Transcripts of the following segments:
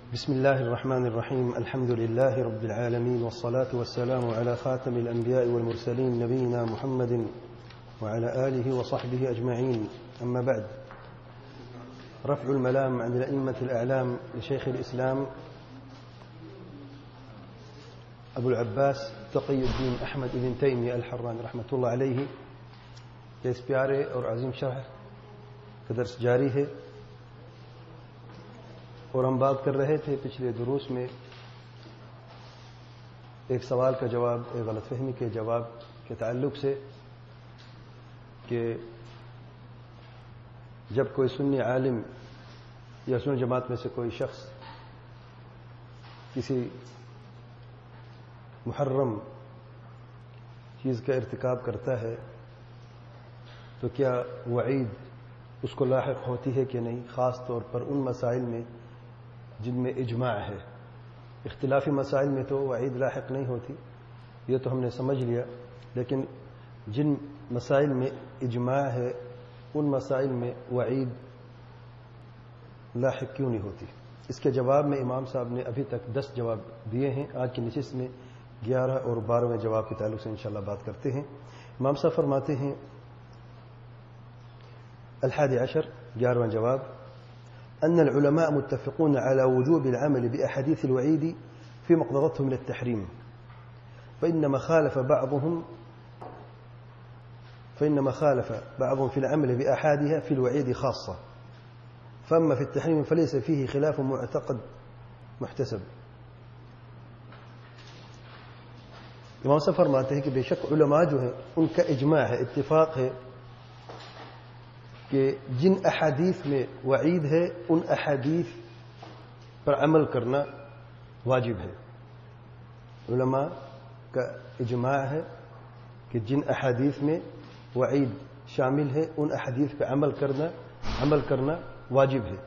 بسم الله الرحمن الرحيم. الحمد لله رب العالمين، والصلاة والسلام على خاتم الأنبياء والمرسلين نبينا محمد وعلى آله وصحبه أجمعين. أما بعد، رفع الملام عن الأئمة الأعلام لشيخ الإسلام أبو العباس تقي الدين أحمد بن تيمية الحراني رحمة الله علیہ کے اس پیارے اور عظیم شرح کا درس جاری ہے، اور ہم بات کر رہے تھے پچھلے دروس میں ایک سوال کا جواب، ایک غلط فہمی کے جواب کے تعلق سے کہ جب کوئی سنی عالم یا سنی جماعت میں سے کوئی شخص کسی محرم چیز کا ارتکاب کرتا ہے تو کیا وعید اس کو لاحق ہوتی ہے کہ نہیں، خاص طور پر ان مسائل میں جن میں اجماع ہے۔ اختلافی مسائل میں تو وعید لاحق نہیں ہوتی، یہ تو ہم نے سمجھ لیا، لیکن جن مسائل میں اجماع ہے ان مسائل میں وعید لاحق کیوں نہیں ہوتی؟ اس کے جواب میں امام صاحب نے ابھی تک 10 جواب دیے ہیں۔ آج کی نشست میں 11 اور 12ویں جواب کے تعلق سے انشاءاللہ بات کرتے ہیں۔ امام صاحب فرماتے ہیں 11 11واں جواب: أن العلماء متفقون على وجوب العمل بأحاديث الوعيد في مقتضتهم من التحريم، فإنما خالف بعضهم في العمل بأحادها في الوعيد خاصة، فأما في التحريم فليس فيه خلاف معتقد محتسب۔ امام صاحب فرماتے ہیں کہ بے شک علماء جو ہیں ان کا اجماع ہے، اتفاق ہے کہ جن احادیث میں وعید ہے ان احادیث پر عمل کرنا واجب ہے۔ علماء کا اجماع ہے کہ جن احادیث میں وعید شامل ہے ان احادیث پہ عمل کرنا واجب ہے،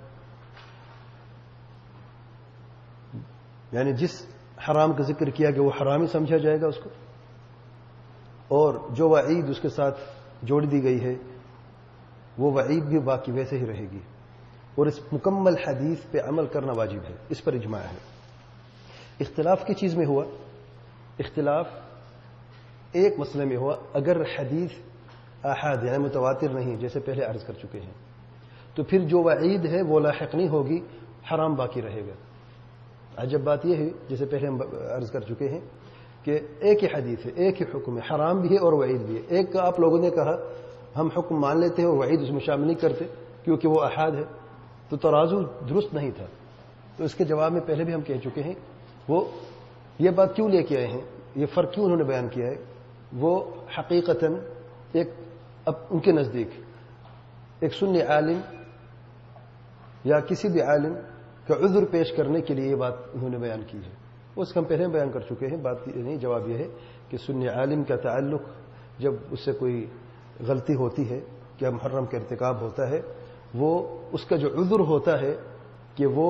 یعنی جس حرام کا ذکر کیا گیا وہ حرام ہی سمجھا جائے گا اس کو، اور جو وعید اس کے ساتھ جوڑ دی گئی ہے وہ وعید بھی باقی ویسے ہی رہے گی، اور اس مکمل حدیث پہ عمل کرنا واجب ہے۔ اس پر اجماع ہے۔ اختلاف کی چیز میں ہوا، اختلاف ایک مسئلے میں ہوا، اگر حدیث آحاد یعنی متواتر نہیں، جیسے پہلے عرض کر چکے ہیں، تو پھر جو وعید ہے وہ لاحق نہیں ہوگی، حرام باقی رہے گا۔ عجب بات یہ ہے، جیسے پہلے ہم عرض کر چکے ہیں کہ ایک ہی حدیث ہے، ایک ہی حکم ہے، حرام بھی ہے اور وعید بھی ہے۔ ایک کا آپ لوگوں نے کہا ہم حکم مان لیتے ہیں اور وعید اس میں شامل نہیں کرتے کیونکہ وہ احاد ہے، تو ترازو درست نہیں تھا۔ تو اس کے جواب میں پہلے بھی ہم کہہ چکے ہیں، وہ یہ بات کیوں لے کے آئے ہیں، یہ فرق کیوں انہوں نے بیان کیا ہے، وہ حقیقتاً اب ان کے نزدیک ایک سنی عالم یا کسی بھی عالم کا عذر پیش کرنے کے لیے یہ بات انہوں نے بیان کی ہے۔ اس کا ہم پہلے بیان کر چکے ہیں، بات نہیں، جواب یہ ہے کہ سنی عالم کا تعلق جب اس سے کوئی غلطی ہوتی ہے، کیا محرم کا ارتکاب ہوتا ہے، وہ اس کا جو عذر ہوتا ہے کہ وہ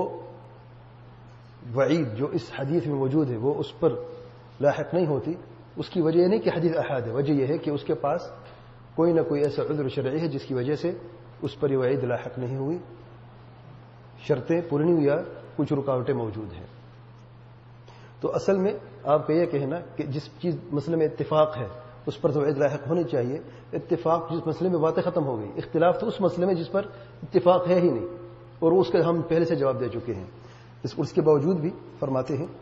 وعید جو اس حدیث میں موجود ہے وہ اس پر لاحق نہیں ہوتی، اس کی وجہ یہ نہیں کہ حدیث احاد ہے، وجہ یہ ہے کہ اس کے پاس کوئی نہ کوئی ایسا عذر شرعی ہے جس کی وجہ سے اس پر یہ وعید لاحق نہیں ہوئی، شرطیں پوری نہیں ہوئی یا کچھ رکاوٹیں موجود ہیں۔ تو اصل میں آپ کا یہ کہنا کہ جس چیز مسئلے میں اتفاق ہے اس پر تو وعید لاحق ہونی چاہیے، اتفاق جس مسئلے میں باتیں ختم ہو گئی، اختلاف تو اس مسئلے میں جس پر اتفاق ہے ہی نہیں، اور اس کا ہم پہلے سے جواب دے چکے ہیں۔ اس کے باوجود بھی فرماتے ہیں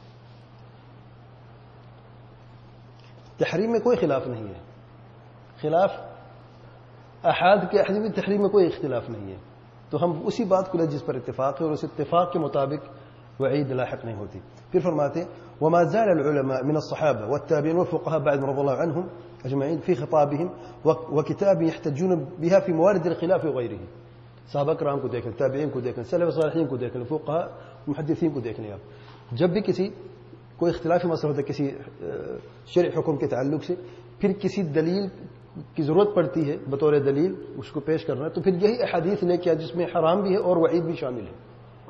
تحریم میں کوئی خلاف نہیں ہے، خلاف احاد کے حدیث میں تحریم میں کوئی اختلاف نہیں ہے، تو ہم اسی بات کو لیں جس پر اتفاق ہے، اور اس اتفاق کے مطابق وعید لاحق نہیں ہوتی۔ پھر فرماتے ہیں وما زال العلماء من الصحابة والتابعين والفقهاء بعد رضي الله عنهم أجمعين في خطابهم وكتاب يحتجون بها في موارد الخلاف وغيره۔ صحابہ کرام کو دیکھیں، تابعین کو دیکھیں، سلف صالحین کو دیکھیں، فقہاء محدثین کو دیکھ لیں آپ، جب بھی کوئی اختلافی مسئلہ ہوتا ہے کسی شرعی حکم کے تعلق سے، پھر کسی دلیل کی ضرورت پڑتی ہے بطور دلیل اس کو پیش کرنا، تو پھر یہی احادیث لے کے جس میں حرام بھی ہے اور وعید بھی شامل ہے۔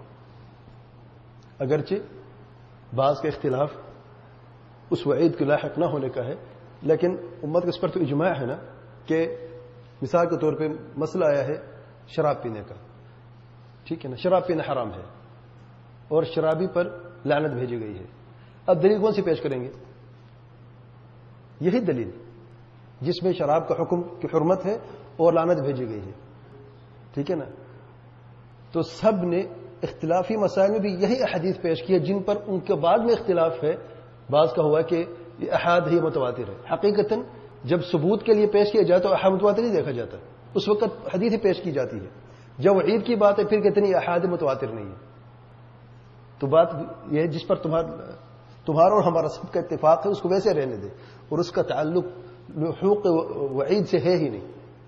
اگرچہ بعض کا اختلاف اس وعید کے لاحق نہ ہونے کا ہے، لیکن امت کا اس پر تو اجماع ہے نا، کہ مثال کے طور پہ مسئلہ آیا ہے شراب پینے کا، ٹھیک ہے نا، شراب پینا حرام ہے، اور شرابی پر لعنت بھیجی گئی ہے. اب دلیل کون سی پیش کریں گے؟ یہی دلیل جس میں شراب کا حکم کی حرمت ہے اور لعنت بھیجی گئی ہے. ٹھیک ہے نا؟ تو سب نے اختلافی مسائل میں بھی یہی احادیث پیش کی ہے جن پر ان کے بعد میں اختلاف ہے. بعض کا ہوا کہ یہ احاد ہی متواتر ہے. حقیقتاً جب ثبوت کے لیے پیش کیا جائے تو احاد متواتر نہیں دیکھا جاتا، اس وقت حدیث ہی پیش کی جاتی ہے. جب وعید کی بات ہے پھر کہتے ہیں احاد متواتر نہیں ہے. تو بات یہ ہے جس پر تمہارا اور ہمارا سب کا اتفاق ہے اس کو ویسے رہنے دے، اور اس کا تعلق حقوق وعید سے ہے ہی نہیں.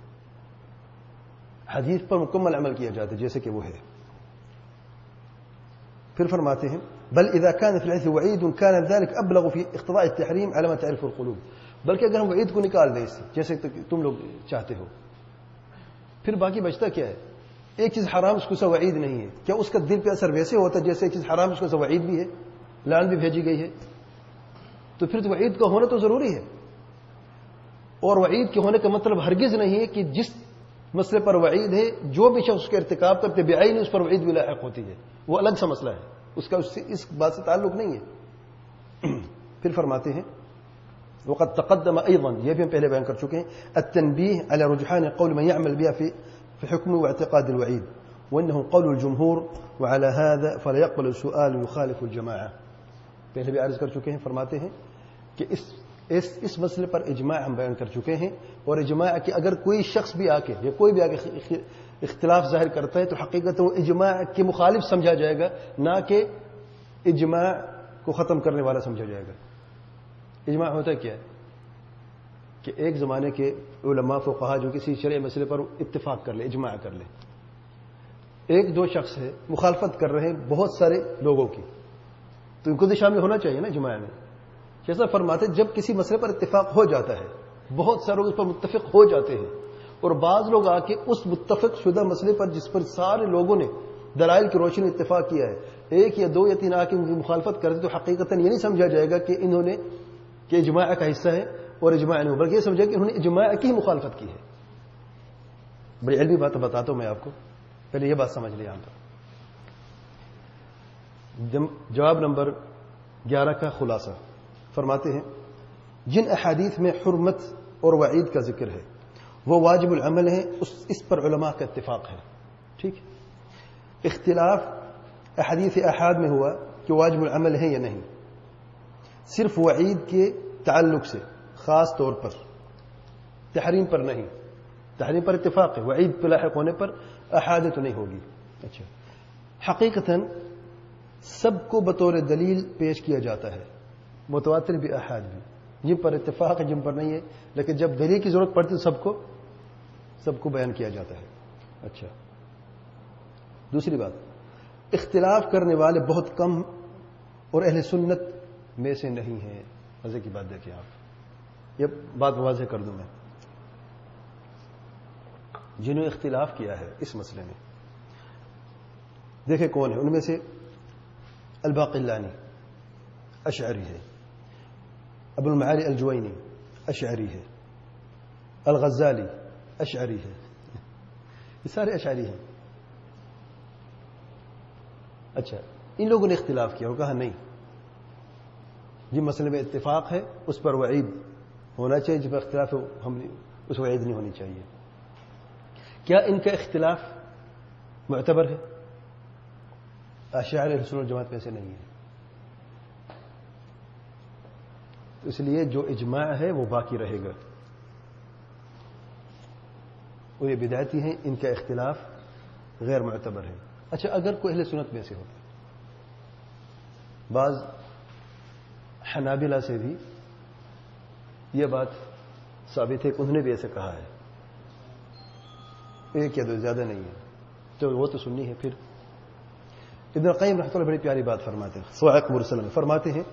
حدیث پر مکمل عمل کیا جاتا ہے جیسے کہ وہ ہے. پھر فرماتے ہیں بل اذا كان في الحديث وعيد كان ذلك ابلغ في اقتضاء التحريم على ما تعرف القلوب. بلکہ اگر ہم وعید کو نکال دیں اس سے جیسے تم لوگ چاہتے ہو، پھر باقی بچتا کیا ہے؟ ایک چیز حرام اس کو سا وعید نہیں ہے. کیا اس کا دل پہ اثر ویسے ہوتا ہے جیسے ایک چیز حرام اس کو سا وعید بھی ہے، لعن بھی بھیجی گئی ہے؟ تو پھر تو وعید کا ہونا تو ضروری ہے. اور وعید کے ہونے کا مطلب ہرگز نہیں ہے کہ جس مسئلے پر وعید ہے جو بھی شخص اس کے ارتکاب کرتے بعین اس پر وعید بھی لاحق ہوتی ہے. وہ الگ سا مسئلہ ہے، اس کا اس بات سے تعلق نہیں ہے. پھر فرماتے ہیں وقد تقدم ايضا، یہ بھی ہم پہلے بیان کر چکے ہیں، التنبيه على رجحان قول من يعمل بها في حكم واعتقاد الوعيد وانه قول الجمهور وعلى هذا فلا يقبل السؤال يخالف الجماعه. پہلے بھی عرض کر چکے ہیں. فرماتے ہیں کہ اس مسئلے پر اجماع ہم بیان کر چکے ہیں، اور اجماع کہ اگر کوئی شخص بھی آ کے یا کوئی بھی آ کے اختلاف ظاہر کرتا ہے تو حقیقت وہ اجماع کے مخالف سمجھا جائے گا، نہ کہ اجماع کو ختم کرنے والا سمجھا جائے گا. اجماع ہوتا کیا ہے کہ ایک زمانے کے علماء فقہا جو کسی شرعی مسئلے پر اتفاق کر لے، اجماع کر لے. ایک دو شخص ہے مخالفت کر رہے ہیں بہت سارے لوگوں کی، تو ان کو بھی شامل ہونا چاہیے نا اجماع میں. جیسا فرماتے جب کسی مسئلے پر اتفاق ہو جاتا ہے، بہت سارے لوگ اس پر متفق ہو جاتے ہیں، اور بعض لوگ آ کے اس متفق شدہ مسئلے پر جس پر سارے لوگوں نے دلائل کی روشنی اتفاق کیا ہے، ایک یا دو یا تین آ کے ان کی مخالفت کرتے تو حقیقتاً یہ نہیں سمجھا جائے گا کہ انہوں نے کہ اجماع کا حصہ ہے اور اجماع نہیں، بلکہ یہ سمجھا کہ انہوں نے اجماع کی مخالفت کی ہے. بڑی علمی بات بتاتا ہوں میں آپ کو، پہلے یہ بات سمجھ لیں. یہاں پر جواب نمبر 11 کا خلاصہ فرماتے ہیں جن احادیث میں حرمت اور وعید کا ذکر ہے وہ واجب العمل ہے، اس پر علماء کا اتفاق ہے. ٹھیک، اختلاف احادیث احاد میں ہوا کہ واجب العمل ہے یا نہیں، صرف وعید کے تعلق سے، خاص طور پر تحریم پر نہیں. تحریم پر اتفاق ہے، وعید پہ لاحق ہونے پر احاد تو نہیں ہوگی. اچھا، حقیقتاً سب کو بطور دلیل پیش کیا جاتا ہے، متواتر بھی احاد بھی، جن پر اتفاق ہے جن پر نہیں ہے، لیکن جب دلیل کی ضرورت پڑتی تو سب کو بیان کیا جاتا ہے. اچھا، دوسری بات، اختلاف کرنے والے بہت کم اور اہل سنت میں سے نہیں ہیں. مزے کی بات دیکھیں آپ، یہ بات واضح کر دوں میں. جنہوں نے اختلاف کیا ہے اس مسئلے میں دیکھیں کون ہے. ان میں سے الباقلانی اشعری ہے، ابو المعالی الجوینی اشعری ہے، الغزالی اشعری ہے، یہ سارے اشعری ہیں. اچھا، ان لوگوں نے اختلاف کیا اور کہا نہیں، جن مسئلے میں اتفاق ہے اس پر وعید ہونا چاہیے، جس پر اختلاف ہے اس وعید نہیں ہونی چاہیے. کیا ان کا اختلاف معتبر ہے؟ اشاعرہ اہل سنت والجماعت میں سے نہیں ہے. تو اس لیے جو اجماع ہے وہ باقی رہے گا، اور یہ بدعتی ہیں، ان کا اختلاف غیر معتبر ہے. اچھا، اگر کوئی اہل سنت میں سے ہوتا، بعض حنابلہ سے بھی یہ بات ثابت ہے کہ انہوں نے بھی ایسے کہا ہے، ایک یا دو، زیادہ نہیں ہے، تو وہ تو سنی ہے. پھر ابن القیم رحمۃ اللہ بڑی پیاری بات فرماتے ہیں، صواعق مرسلہ میں فرماتے ہیں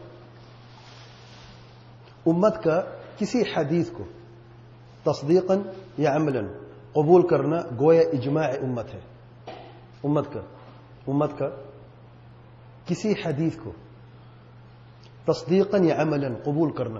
امت کا کسی حدیث کو تصدیقاً یا عملاً قبول کرنا گویا اجماع امت ہے. امت کا کسی حدیث کو تصدیقاً یا عملاً قبول کرنا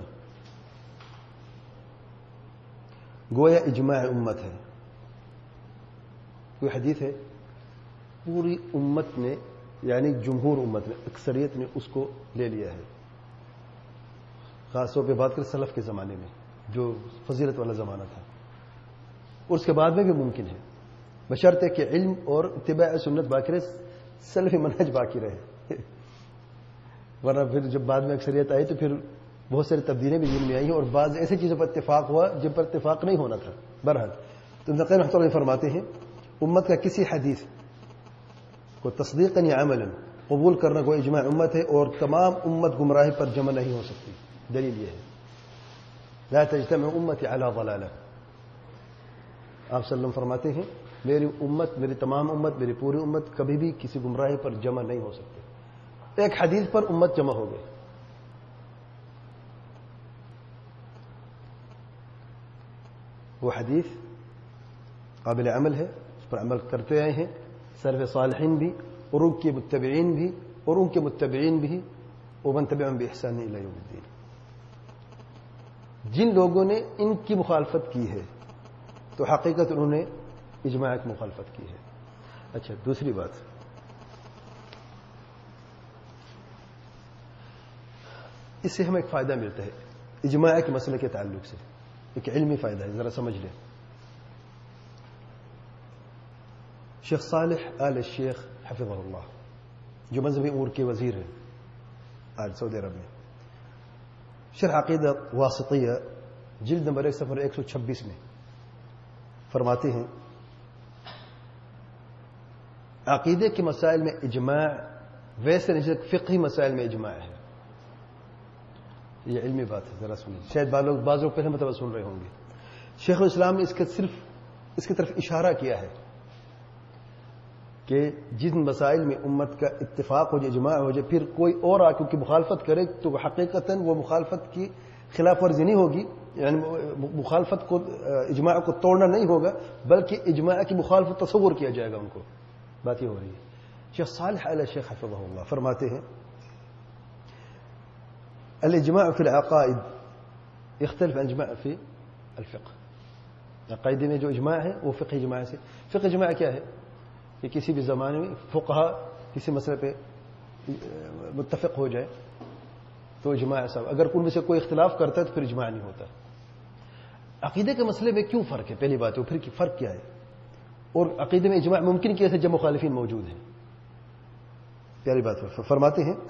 گویا اجماع امت ہے. کوئی حدیث ہے پوری امت نے یعنی جمہور امت نے، اکثریت نے اس کو لے لیا ہے. خاص طور پہ بات کریں سلف کے زمانے میں جو فضیلت والا زمانہ تھا، اور اس کے بعد میں بھی ممکن ہے، بشرطے کہ علم اور اتباع سنت باقی رہے، سلف منہج باقی رہے. ورنہ پھر جب بعد میں اکثریت آئی تو پھر بہت ساری تبدیلیاں بھی دین میں آئی، اور بعض ایسی چیزوں پر اتفاق ہوا جن پر اتفاق نہیں ہونا تھا. بہرحال تو ابن القیم رحمۃ اللہ فرماتے ہیں امت کا کسی حدیث کو تصدیقاً یا عملاً قبول کرنا کوئی اجماع امت ہے، اور تمام امت گمراہی پر جمع نہیں ہو سکتی. دلیل یہ ہے لا تجتمع امتی علی ضلالہ. آپ صلی اللہ علیہ وسلم فرماتے ہیں میری امت، میری تمام امت، میری پوری امت کبھی بھی کسی گمراہی پر جمع نہیں ہو سکتی. ایک حدیث پر امت جمع ہو گئی. وہ حدیث قابل عمل ہے، اس پر عمل کرتے آئے ہیں سلف صالحین بھی، اور ان کے متبعین بھی، اور ان کے متبعین بھی، ومن تبعهم بإحسان إلى يوم الدين. جن لوگوں نے ان کی مخالفت کی ہے تو حقیقت انہوں نے اجماع کی مخالفت کی ہے. اچھا، دوسری بات، اس سے ہمیں ایک فائدہ ملتا ہے اجماع کے مسئلے کے تعلق سے، ایک علمی فائدہ ہے، ذرا سمجھ لیں. شیخ صالح آل الشیخ حفظہ اللہ جو مذہبی امور کے وزیر ہیں آج سعودی عرب میں، شرح عقیدہ واسطیہ جلد نمبر 1 صفحہ 126 میں فرماتے ہیں عقیدے کے مسائل میں اجماع ویسے نہیں فقہی مسائل میں اجماع ہے. یہ علمی بات ہے، ذرا سنیں، شاید بعض لوگ پہلے مرتبہ سن رہے ہوں گے. شیخ الاسلام نے اس کی طرف اشارہ کیا ہے کہ جن مسائل میں امت کا اتفاق ہو جائے، اجماع ہو جائے، پھر کوئی اور آ کے مخالفت کرے تو حقیقتاً وہ مخالفت کی خلاف ورزی نہیں ہوگی، یعنی مخالفت کو، اجماع کو توڑنا نہیں ہوگا، بلکہ اجماع کی مخالفت تصور کیا جائے گا ان کو. بات یہ ہو رہی ہے. شیخ صالح علی الشیخ حفظہ اللہ فرماتے ہیں الاجماع فی العقائد یختلف عن الاجماع فی الفقہ. عقائد میں جو اجماع ہے وہ فقہ اجماع سے، فقہ اجماع کیا ہے کہ کسی بھی زمانے میں فقہا کسی مسئلے پہ متفق ہو جائے تو اجماع ایسا. اگر ان میں سے کوئی اختلاف کرتا ہے تو پھر اجماع نہیں ہوتا. عقیدے کے مسئلے میں کیوں فرق ہے؟ پہلی بات ہے، پھر فرق کیا ہے، اور عقیدے میں اجماع ممکن کیسے جب مخالفین موجود ہیں. پیاری بات فرماتے ہیں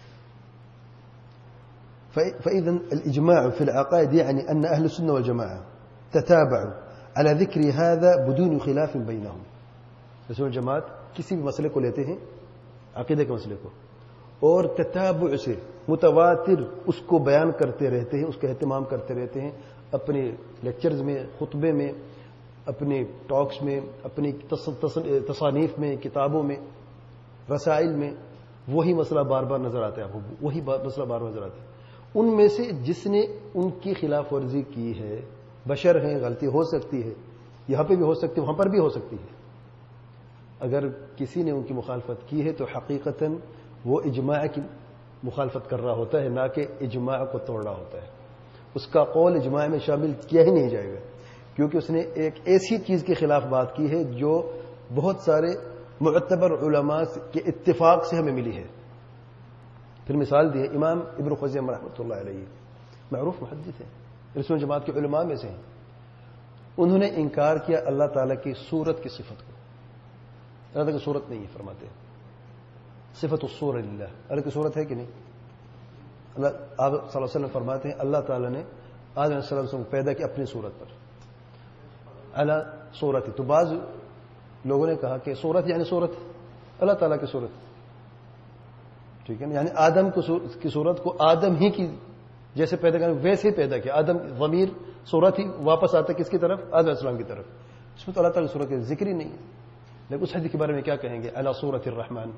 فإذا الإجماع في العقائد يعني أن أهل السنة والجماعة تتابعوا على ذكر هذا بدون خلاف بينهم. رسول جماعت کسی بھی مسئلے کو لیتے ہیں، عقیدے کے مسئلے کو، اور تتابع سے متواتر اس کو بیان کرتے رہتے ہیں، اس کا اہتمام کرتے رہتے ہیں اپنے لیکچرز میں، خطبے میں، اپنے ٹاکس میں، اپنی تصانیف میں، کتابوں میں، رسائل میں. وہی مسئلہ بار بار نظر آتا ہے آپ کو، وہی مسئلہ بار بار نظر آتا ہے. ان میں سے جس نے ان کی خلاف ورزی کی ہے، بشر ہیں، غلطی ہو سکتی ہے، یہاں پہ بھی ہو سکتی ہے، وہاں پر بھی ہو سکتی ہے. اگر کسی نے ان کی مخالفت کی ہے تو حقیقتاً وہ اجماع کی مخالفت کر رہا ہوتا ہے، نہ کہ اجماع کو توڑ رہا ہوتا ہے. اس کا قول اجماع میں شامل کیا ہی نہیں جائے گا، کیونکہ اس نے ایک ایسی چیز کے خلاف بات کی ہے جو بہت سارے معتبر علماء کے اتفاق سے ہمیں ملی ہے. پھر مثال دی ہے امام ابن خزیمہ رحمۃ اللہ علیہ، معروف محدث ہیں، رسول جماعت کے علماء میں سے ہیں. انہوں نے انکار کیا اللہ تعالیٰ کی صورت کی صفت کو. اللہ تعالیٰ کی صورت نہیں ہے، فرماتے ہیں صفت الصور للہ، اللہ کی صورت ہے کہ نہیں؟ اللہ آپ صلی اللہ علیہ وسلم فرماتے ہیں اللہ تعالیٰ نے آدم علیہ السلام کو پیدا کیا اپنی صورت پر، اللہ صورت ہے. تو بعض لوگوں نے کہا کہ صورت یعنی صورت اللہ تعالیٰ کی صورت، ٹھیک ہے نا، یعنی آدم کی صورت کو آدم ہی کی جیسے پیدا کرنا ویسے ہی پیدا کیا. آدم ضمیر صورت ہی واپس آتا کس کی طرف؟ آدم علیہ السلام کی طرف. اس میں تو اللہ تعالیٰ کی صورت کا ذکر ہی نہیں ہے. لیکن اس حدیث کے بارے میں کیا کہیں گے؟ علی صورت الرحمن،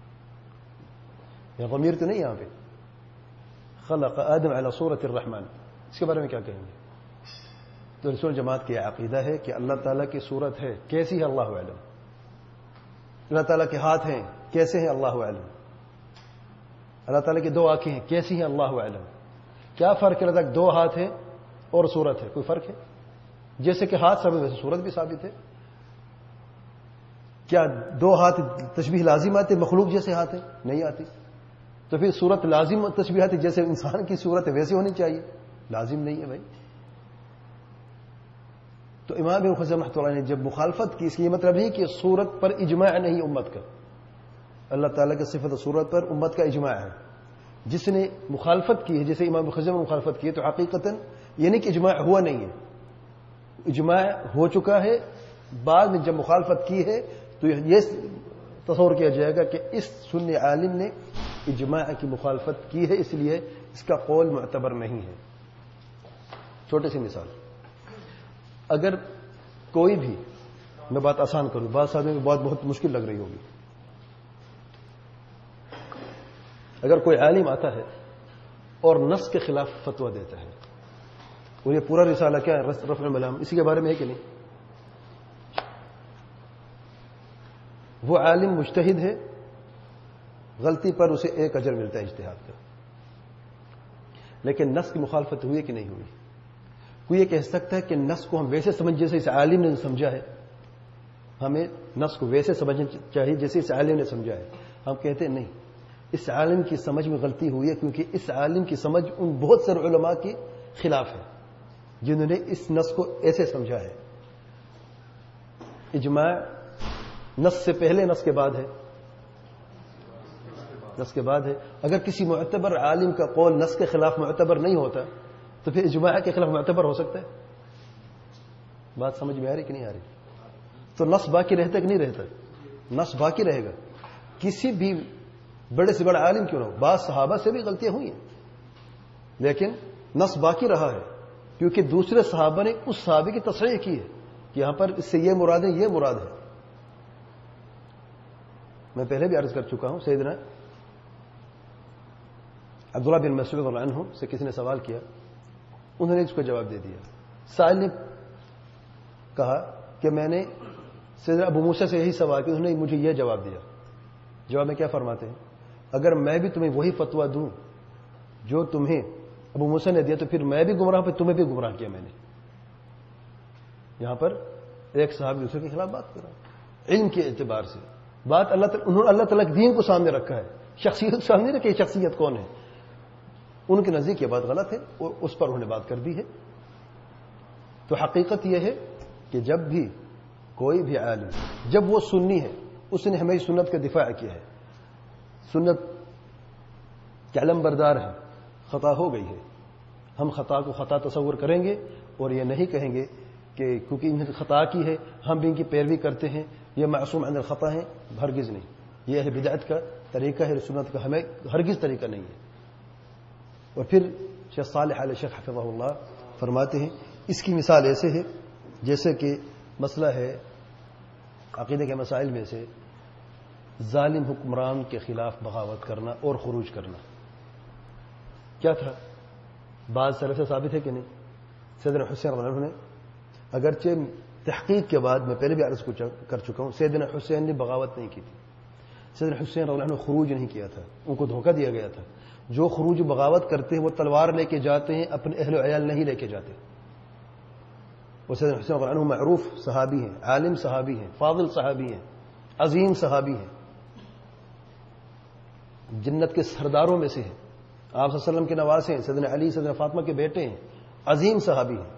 یا ضمیر تو نہیں یہاں پہ، خلق آدم علی صورت الرحمن، اس کے بارے میں کیا کہیں گے؟ تو رسول جماعت کی عقیدہ ہے کہ اللہ تعالیٰ کی صورت ہے، کیسی ہے اللہ اعلم. اللہ تعالیٰ کے ہاتھ ہیں، کیسے ہیں اللہ اعلم. اللہ تعالیٰ کی 2 آنکھیں ہیں، کیسی ہیں اللہ اعلم. کیا فرق ہے؟ اللہ تعالیٰ 2 ہاتھ ہیں اور صورت ہے، کوئی فرق ہے؟ جیسے کہ ہاتھ ثابت ویسے صورت بھی ثابت ہے. کیا 2 ہاتھ تشبیہ لازم آتے مخلوق جیسے ہاتھ ہیں؟ نہیں آتی. تو پھر صورت لازم تشبیہ آتی جیسے انسان کی صورت ویسے ہونی چاہیے، لازم نہیں ہے بھائی. تو امام ابن خزیمہ رحمۃ اللہ نے جب مخالفت کی، اس لیے مطلب نہیں کہ صورت پر اجماع نہیں امت کا، اللہ تعالیٰ کی صفت و صورت پر امت کا اجماع ہے. جس نے مخالفت کی ہے، جیسے امام ابن خزیمہ نے مخالفت کی ہے، تو حقیقتاً یہ نہیں کہ اجماع ہوا نہیں ہے، اجماع ہو چکا ہے. بعد میں جب مخالفت کی ہے تو یہ تصور کیا جائے گا کہ اس سنی عالم نے اجماع کی مخالفت کی ہے، اس لیے اس کا قول معتبر نہیں ہے. چھوٹی سی مثال، اگر کوئی بھی، میں بات آسان کروں، بات آدمی کو بہت مشکل لگ رہی ہوگی. اگر کوئی عالم آتا ہے اور نص کے خلاف فتویٰ دیتا ہے، اور یہ پورا رسالہ کیا ہے، رفع الملام، اسی کے بارے میں ہے کہ نہیں؟ وہ عالم مجتہد ہے، غلطی پر اسے 1 اجر ملتا ہے اجتہاد کا، لیکن نص کی مخالفت ہوئی کہ نہیں ہوئی؟ کوئی یہ کہہ سکتا ہے کہ نص کو ہم ویسے سمجھ جیسے اس عالم نے سمجھا ہے، ہمیں نص کو ویسے سمجھنا چاہیے جیسے اس عالم نے سمجھا ہے. ہم کہتے ہیں نہیں، اس عالم کی سمجھ میں غلطی ہوئی ہے، کیونکہ اس عالم کی سمجھ ان بہت سارے علماء کے خلاف ہے جنہوں نے اس نص کو ایسے سمجھا ہے. اجماع نص سے پہلے نص کے بعد ہے؟ نص کے بعد ہے. اگر کسی معتبر عالم کا قول نص کے خلاف معتبر نہیں ہوتا تو پھر اجماع کے خلاف معتبر ہو سکتا ہے؟ بات سمجھ میں آ رہی کہ نہیں آ رہی؟ تو نص باقی رہتا کہ نہیں رہتا؟ نص باقی رہے گا. کسی بھی بڑے سے بڑا عالم کیوں نہ ہو، بعض صحابہ سے بھی غلطیاں ہوئی ہیں، لیکن نص باقی رہا ہے، کیونکہ دوسرے صحابہ نے اس صحابی کی تصحیح کی ہے کہ یہاں پر اس سے یہ مراد ہے، یہ مراد ہے. میں پہلے بھی عرض کر چکا ہوں، سیدنا عبداللہ بن مسعود رضی اللہ عنہ سے کسی نے سوال کیا، انہوں نے اس کو جواب دے دیا. سائل نے کہا کہ میں نے سیدنا ابو موسیٰ سے یہی سوال کیا، انہوں نے مجھے یہ جواب دیا. جواب میں کیا فرماتے ہیں؟ اگر میں بھی تمہیں وہی فتویٰ دوں جو تمہیں ابو موسیٰ نے دیا تو پھر میں بھی گمراہ، پھر تمہیں بھی گمراہ کیا میں نے. یہاں پر ایک صحابی دوسرے کے خلاف بات کر رہا ہے علم کے اعتبار سے. بات انہوں نے اللہ تعالیٰ کے دین کو سامنے رکھا ہے، شخصیت سامنے رکھی. شخصیت کون ہے؟ ان کے نزدیک یہ بات غلط ہے اور اس پر انہوں نے بات کر دی ہے. تو حقیقت یہ ہے کہ جب بھی کوئی بھی عالم، جب وہ سنی ہے، اس نے ہمیں سنت کا دفاع کیا ہے، سنت کے علم بردار ہے، خطا ہو گئی ہے، ہم خطا کو خطا تصور کریں گے اور یہ نہیں کہیں گے کہ کیونکہ انہوں نے خطا کی ہے ہم بھی ان کی پیروی کرتے ہیں، یہ معصوم عن الخطا ہیں. ہرگز نہیں. یہ ہے بدعت کا طریقہ ہے، سنت کا ہمیں ہرگز طریقہ نہیں ہے. اور پھر شیخ صالح علیہ شیخ حفظہ اللہ فرماتے ہیں اس کی مثال ایسے ہے جیسے کہ مسئلہ ہے عقیدے کے مسائل میں سے ظالم حکمران کے خلاف بغاوت کرنا اور خروج کرنا. کیا تھا؟ بعض سلف سے ثابت ہے کہ نہیں؟ سیدنا حسین رضی اللہ عنہ نے، اگرچہ تحقیق کے بعد میں پہلے بھی عرض کر چکا ہوں، سیدنا حسین نے بغاوت نہیں کی تھی. سیدنا حسین رضی اللہ عنہ نے خروج نہیں کیا تھا، ان کو دھوکہ دیا گیا تھا. جو خروج بغاوت کرتے ہیں وہ تلوار لے کے جاتے ہیں، اپنے اہل و عیال نہیں لے کے جاتے. وہ سیدنا حسین رضی اللہ عنہ معروف صحابی ہیں، عالم صحابی ہیں، فاضل صحابی ہیں، عظیم صحابی ہیں، جنت کے سرداروں میں سے ہیں، آپ صلی اللہ علیہ وسلم کے نواسے ہیں، سیدنا علی سیدنا فاطمہ کے بیٹے ہیں، عظیم صحابی ہیں.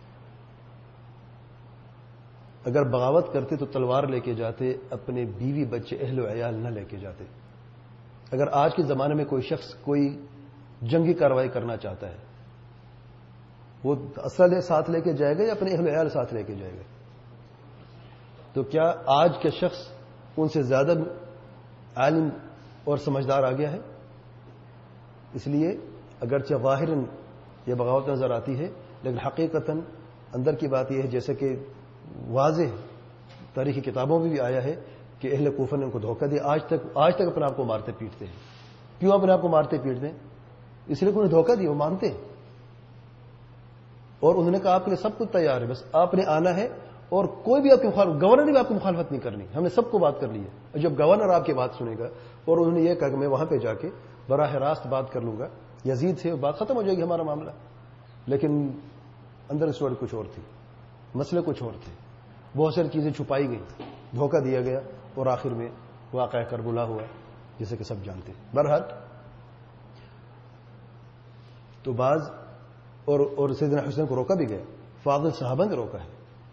اگر بغاوت کرتے تو تلوار لے کے جاتے، اپنے بیوی بچے اہل و عیال نہ لے کے جاتے. اگر آج کے زمانے میں کوئی شخص کوئی جنگی کارروائی کرنا چاہتا ہے، وہ اسلحے ساتھ لے کے جائے گا یا اپنے اہل و عیال ساتھ لے کے جائے گا؟ تو کیا آج کے شخص ان سے زیادہ عالم اور سمجھدار آ گیا ہے؟ اس لیے اگرچہ ظاہراً یہ بغاوت نظر آتی ہے، لیکن حقیقتاً اندر کی بات یہ ہے جیسے کہ واضح تاریخی کتابوں میں بھی آیا ہے کہ اہل کوفہ نے ان کو دھوکہ دیا. آج تک اپنے آپ کو مارتے پیٹتے ہیں. کیوں اپنے آپ کو مارتے پیٹتے ہیں؟ اس لیے کہ انہیں دھوکہ دیا، وہ مانتے ہیں. اور انہوں نے کہا آپ کے لیے سب کچھ تیار ہے، بس آپ نے آنا ہے اور کوئی بھی آپ کی مخالفت، گورنر نے بھی آپ کی مخالفت نہیں کرنی، ہم نے سب کو بات کر لی ہے. اور جب گورنر آپ کی بات سنے گا اور انہوں نے یہ کہا کہ میں وہاں پہ جا کے براہ راست بات کر لوں گا یزید سے، بات ختم ہو جائے گی ہمارا معاملہ. لیکن اندر اسٹوری کچھ اور تھی، مسئلے کچھ اور تھے، بہت ساری چیزیں چھپائی گئی، دھوکہ دیا گیا. اور آخر میں واقعہ کربلا ہوا جیسے کہ سب جانتے ہیں. بہرحال تو بعض اور سیدنا حسین کو روکا بھی گیا, فاضل صحابہ نے روکا ہے.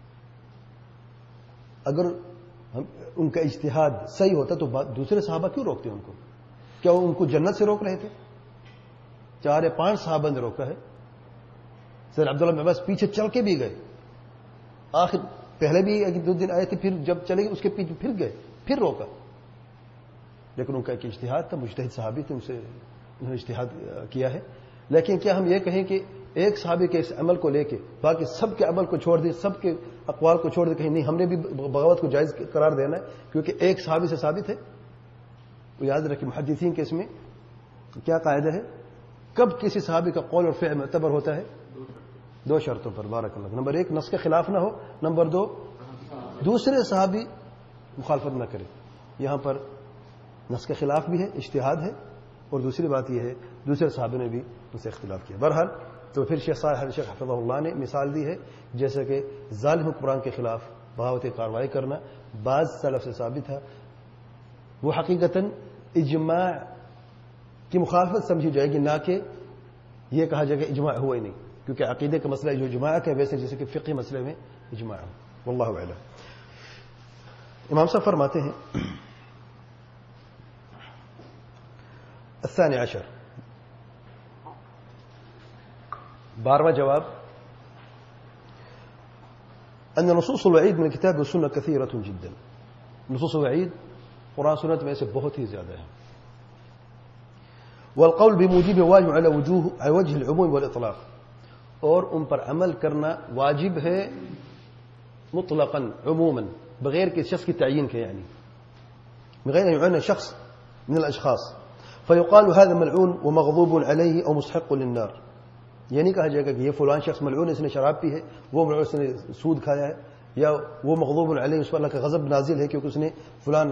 اگر ان کا اجتہاد صحیح ہوتا تو دوسرے صحابہ کیوں روکتے ان کو؟ کیا وہ ان کو جنت سے روک رہے تھے؟ 4 یا 5 صحابہ نے روکا ہے. سر عبداللہ بن عباس پیچھے چل کے بھی گئے, آخر پہلے بھی 1-2 دن آئے تھے, پھر جب چلے گئے اس کے پیچھے پھر گئے, پھر روکا. لیکن ان کا ایک اجتہاد تھا, مجتہد صحابی تھے, انہوں نے اجتہاد کیا ہے. لیکن کیا ہم یہ کہیں کہ ایک صحابی کے اس عمل کو لے کے باقی سب کے عمل کو چھوڑ دیں, سب کے اقوال کو چھوڑ دیں؟ کہیں نہیں, ہم نے بھی بغاوت کو جائز قرار دینا ہے کیونکہ ایک صحابی سے ثابت ہے. تو یاد رکھیں محدثین کے اس میں کیا قاعدہ ہے, کب کسی صحابی کا قول اور فعل معتبر ہوتا ہے؟ 2 شرطوں پر. بارک اللہ. نمبر 1 نص کے خلاف نہ ہو, نمبر 2 دوسرے صحابی مخالفت نہ کرے. یہاں پر نص کے خلاف بھی ہے, اجتہاد ہے, اور دوسری بات یہ ہے دوسرے صحابہ نے بھی ان سے اختلاف کیا. بہرحال تو پھر شیخ صالح الشیخ حفظہ اللہ نے مثال دی ہے جیسے کہ ظالم حکمران کے خلاف بغاوت کارروائی کرنا بعض سلف سے ثابت تھا. وہ حقیقتاً اجماع کی مخالفت سمجھی جائے گی, نہ کہ یہ کہا جائے کہ اجماع ہوا ہی نہیں, کیونکہ عقیدے کا مسئلہ جو اجماع کا ہے ویسے جیسے کہ فقہی مسئلے میں اجماع ہو. واللہ اعلم. امام صاحب فرماتے ہیں الثاني عشر 12واں جواب ان نصوص الوعید من الكتاب والسنة كثيرة جدا. نصوص الوعید قرآن سنت میں سے بہت ہی زیادہ ہے. والقول بموجب واجب على وجه العموم والاطلاق, اور ان پر عمل کرنا واجب ہے مطلقا عموما بغیر کسی شخص کی تعین کے, یعنی بغیر ان يعين شخص من الاشخاص فيقال هذا ملعون ومغضوب عليه او مستحق للنار. یہ نہیں کہا جائے گا کہ یہ فلان شخص ملعون, اس نے شراب پی ہے, وہ ملعون اس نے سود کھایا ہے, یا وہ مغضوب علیہ اس پر اللہ کا غضب نازل ہے کیونکہ اس نے فلان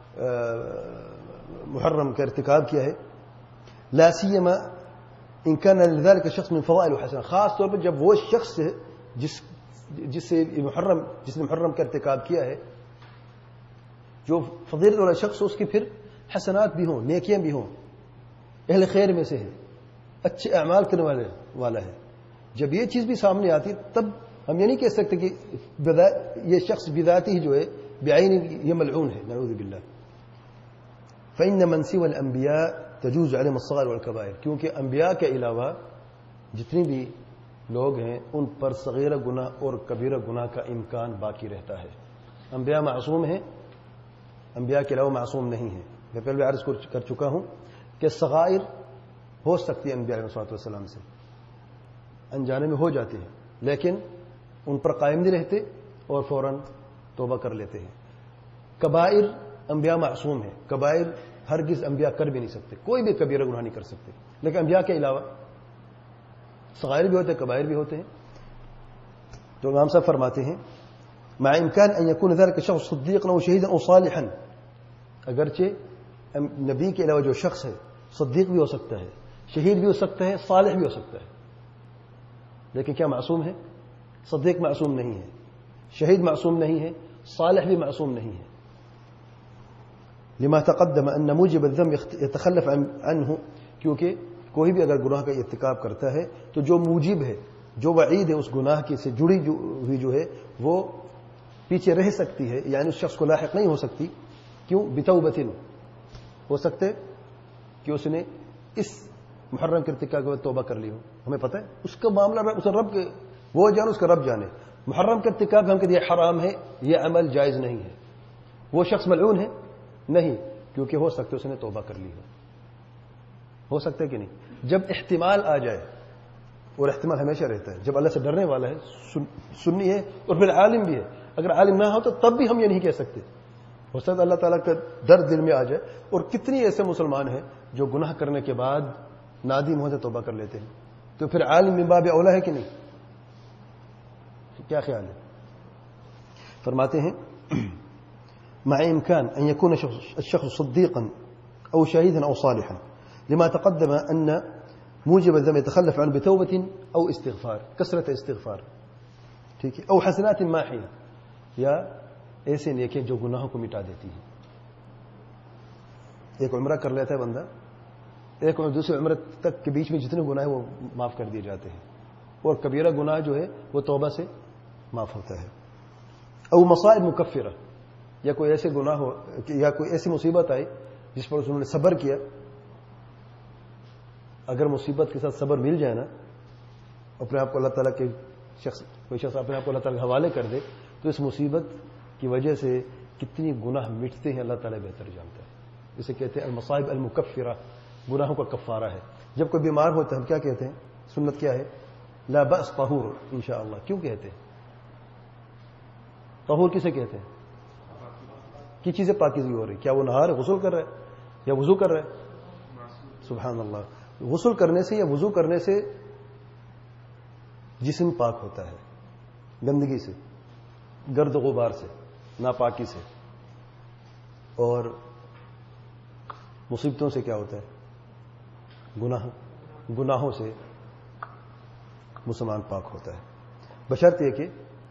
محرم کا ارتکاب کیا ہے. لا سیما ان كان لذلك الشخص من فضائل وحسنات, خاص طور پر جب وہ شخص ہے جس نے محرم کا ارتکاب کیا ہے, جو فضیلت والا شخص اس کی پھر حسنات بھی ہوں, نیکیاں بھی ہوں, اہل خیر میں سے ہے, اچھے اعمال کرنے والا ہے. جب یہ چیز بھی سامنے آتی تب ہم یہ نہیں کہہ سکتے کہ یہ شخص بذاتی ہی جو ہے بعین یہ ملعون ہے, نعوذ باللہ. فإن من سوى الأنبياء تجوز عليهم الصغائر والكبائر, کیونکہ انبیاء کے علاوہ جتنی بھی لوگ ہیں ان پر صغیرہ گناہ اور کبیرہ گناہ کا امکان باقی رہتا ہے. انبیاء معصوم ہیں, انبیاء کے علاوہ معصوم نہیں ہیں. میں پہلے عرض کر چکا ہوں کہ صغائر ہو سکتی ہے انبیاء علیہ السلام سے, انجانے میں ہو جاتے ہیں, لیکن ان پر قائم نہیں رہتے اور فوراً توبہ کر لیتے ہیں. کبائر انبیاء معصوم ہیں, کبائر ہرگز انبیاء کر بھی نہیں سکتے, کوئی بھی کبیرہ گناہ نہیں کر سکتے. لیکن انبیاء کے علاوہ صغائر بھی ہوتے ہیں, کبائر بھی ہوتے ہیں. تو امام صاحب فرماتے ہیں مع امکان ان يكون ذلك الشخص صديقا او شهيدا او صالحا, اگرچہ نبی کے علاوہ جو شخص ہے صدیق بھی ہو سکتا ہے, شہید بھی ہو سکتا ہے, صالح بھی ہو سکتا ہے, لیکن کیا معصوم ہے؟ صدیق معصوم نہیں ہے, شہید معصوم نہیں ہے, صالح بھی معصوم نہیں ہے. لما تقدم ان موجب الذنب يتخلف عنه, کیونکہ کوئی بھی اگر گناہ کا ارتکاب کرتا ہے تو جو موجب ہے, جو وعید ہے اس گناہ کی سے جڑی ہوئی جو ہے وہ پیچھے رہ سکتی ہے, یعنی اس شخص کو لاحق نہیں ہو سکتی. کیوں؟ بتوبۃ, ہو سکتے کہ اس نے اس محرم کے ارتکاب کے بعد توبہ کر لی ہو. ہمیں پتہ ہے اس کا معاملہ اس رب کے, وہ جانے اس کا رب جانے. محرم کے ارتکاب ہم کہتے ہیں یہ حرام ہے, یہ عمل جائز نہیں ہے. وہ شخص ملعون ہے نہیں, کیونکہ ہو سکتا ہے اس نے توبہ کر لی ہو سکتا ہے کہ نہیں. جب احتمال آ جائے, اور احتمال ہمیشہ رہتا ہے, جب اللہ سے ڈرنے والا ہے, سنی ہے اور پھر عالم بھی ہے, اگر عالم نہ ہو تو تب بھی ہم یہ نہیں کہہ سکتے. ہو سکتا ہے اللہ تعالیٰ کا ڈر دل میں آ جائے. اور کتنی ایسے مسلمان ہیں جو گناہ کرنے کے بعد نادم ہوتے توبہ کر لیتے ہیں, تو پھر عالم من باب اولا ہے کہ نہیں؟ کیا خیال ہے؟ فرماتے ہیں مع امکان ان يكون الشخص صديقا او شهيدا او صالحا لما تقدم ان موجب الذنب يتخلف عنه بتوبة او استغفار, کثرت استغفار, ٹھیک ہے, او حسنات ماحية, یا ایسے نیکیاں جو گناہوں کو مٹا دیتی ہیں. ایک عمرہ کر لیتا ہے بندہ، ایک اور دوسرے عمرہ تک کے بیچ میں جتنے گناہ ہیں وہ معاف کر دیے جاتے ہیں، اور کبیرہ گناہ جو ہے وہ توبہ سے معاف ہوتا ہے۔ او مصائب مکفرہ، یا کوئی ایسے گناہ ہو یا کوئی ایسی مصیبت آئی جس پر انہوں نے صبر کیا، اگر مصیبت کے ساتھ صبر مل جائے نا، اپنے آپ کو اللہ تعالیٰ کے کوئی شخص اپنے آپ کو اللہ تعالیٰ کے حوالے کر دے، تو اس مصیبت کی وجہ سے کتنی گناہ مٹتے ہیں اللہ تعالیٰ بہتر جانتا ہے۔ اسے کہتے ہیں المصائب المکفرہ، گناہوں کا کفارہ ہے۔ جب کوئی بیمار ہوتا ہے ہم کیا کہتے ہیں؟ سنت کیا ہے؟ لا بأس طہور انشاءاللہ۔ کیوں کہتے ہیں طہور؟ کسے کہتے ہیں؟ کی چیزیں پاکیزگی ہو رہی، کیا وہ نہار غسل کر رہا ہے یا وضو کر رہا ہے؟ سبحان اللہ۔ غسل کرنے سے یا وضو کرنے سے جسم پاک ہوتا ہے، گندگی سے، گرد غبار سے، ناپاکی سے، اور مصیبتوں سے کیا ہوتا ہے؟ گناہوں سے مسلمان پاک ہوتا ہے، بشرط یہ کہ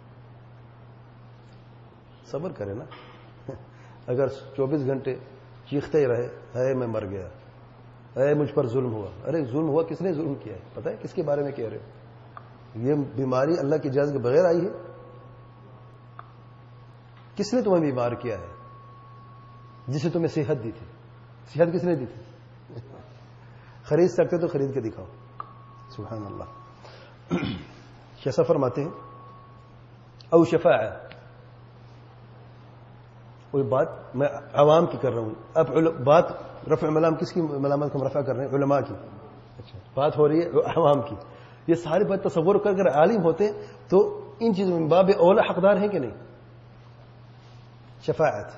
صبر کرے نا۔ اگر 24 گھنٹے چیختے ہی رہے، اے میں مر گیا، اے مجھ پر ظلم ہوا، ارے ظلم ہوا، کس نے ظلم کیا ہے؟ پتہ ہے کس کے بارے میں کہہ رہے ہو؟ یہ بیماری اللہ کی اجازت کے بغیر آئی ہے؟ کس نے تمہیں بیمار کیا ہے جسے تمہیں صحت دی تھی؟ صحت کس نے دی تھی؟ خرید سکتے تو خرید کے دکھاؤ۔ سبحان اللہ۔ کیسا فرماتے ہیں؟ او شفاعہ، کوئی بات میں عوام کی کر رہا ہوں، اب بات رفع ملام کس کی ملامت کو ہم رفع کر رہے ہیں؟ علماء کی۔ اچھا، بات ہو رہی ہے عوام کی۔ یہ ساری بات تصور کر کر عالم ہوتے ہیں تو ان چیزوں میں باب اولا حقدار ہیں کہ نہیں؟ شفاعت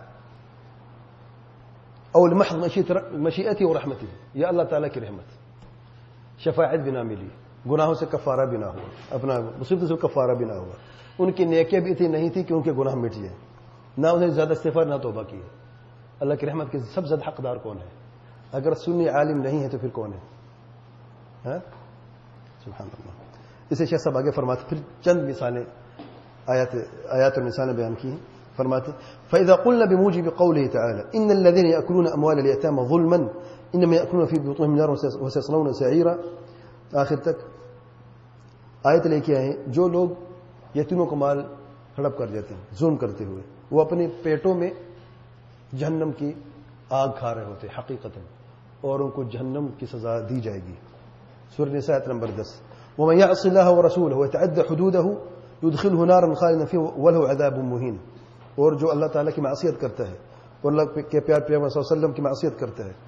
او المحض مشیئتی و رحمتی، یا اللہ تعالیٰ کی رحمت، شفاعت بھی نہ ملی، گناہوں سے کفارہ بھی نہ ہوا، اپنا مصیبت سے کفارہ بھی نہ ہوا، ان کی نیکیاں بھی اتنی نہیں تھی کہ ان کے گناہ مٹ جائیں، نہ انہیں زیادہ استغفار نہ توبہ کی ہے۔ اللہ کی رحمت کے سب زیادہ حقدار کون ہے؟ اگر سنی عالم نہیں ہے تو پھر کون ہے؟ سبحان اللہ۔ اسے شیخ صاحب آگے فرماتے، پھر چند مثالیں آیات اور مثالیں بیان کی ہیں، فرماتے فَإِذَا قُلْنَا بِمُوجِبِ قَوْلِهِ تَعَالَى إِنَّ الَّذِينَ يَأْكُلُونَ أَمْوَالَ الْيَتَامَى ظُلْمًا إِنَّمَا يَأْكُلُونَ فِي بُطُونِهِمْ نَارًا وَسَيَصْلَوْنَ سَعِيرًا، آخر تک آیت لے کے آئے جو لوگ یتیموں کو مال ہڑپ کر دیتے ہیں ظلم کرتے ہوئے، وہ اپنے پیٹوں میں جہنم کی آگ کھا رہے ہوتے حقیقتاً، اور ان کو جہنم کی سزا دی جائے گی۔ سورہ نساء آیت نمبر 10۔ وَمَن يَعْصِ اللَّهَ وَرَسُولَهُ وَيَتَعَدَّ حُدُودَهُ يُدْخِلْهُ نَارًا خَالِدًا فِيهَا وَلَهُ عَذَابٌ مُهِينٌ، اور جو اللہ تعالیٰ کی معصیت کرتا ہے اور اللہ کے پیارے پیغمبر صلی اللہ علیہ وسلم کی معصیت کرتا ہے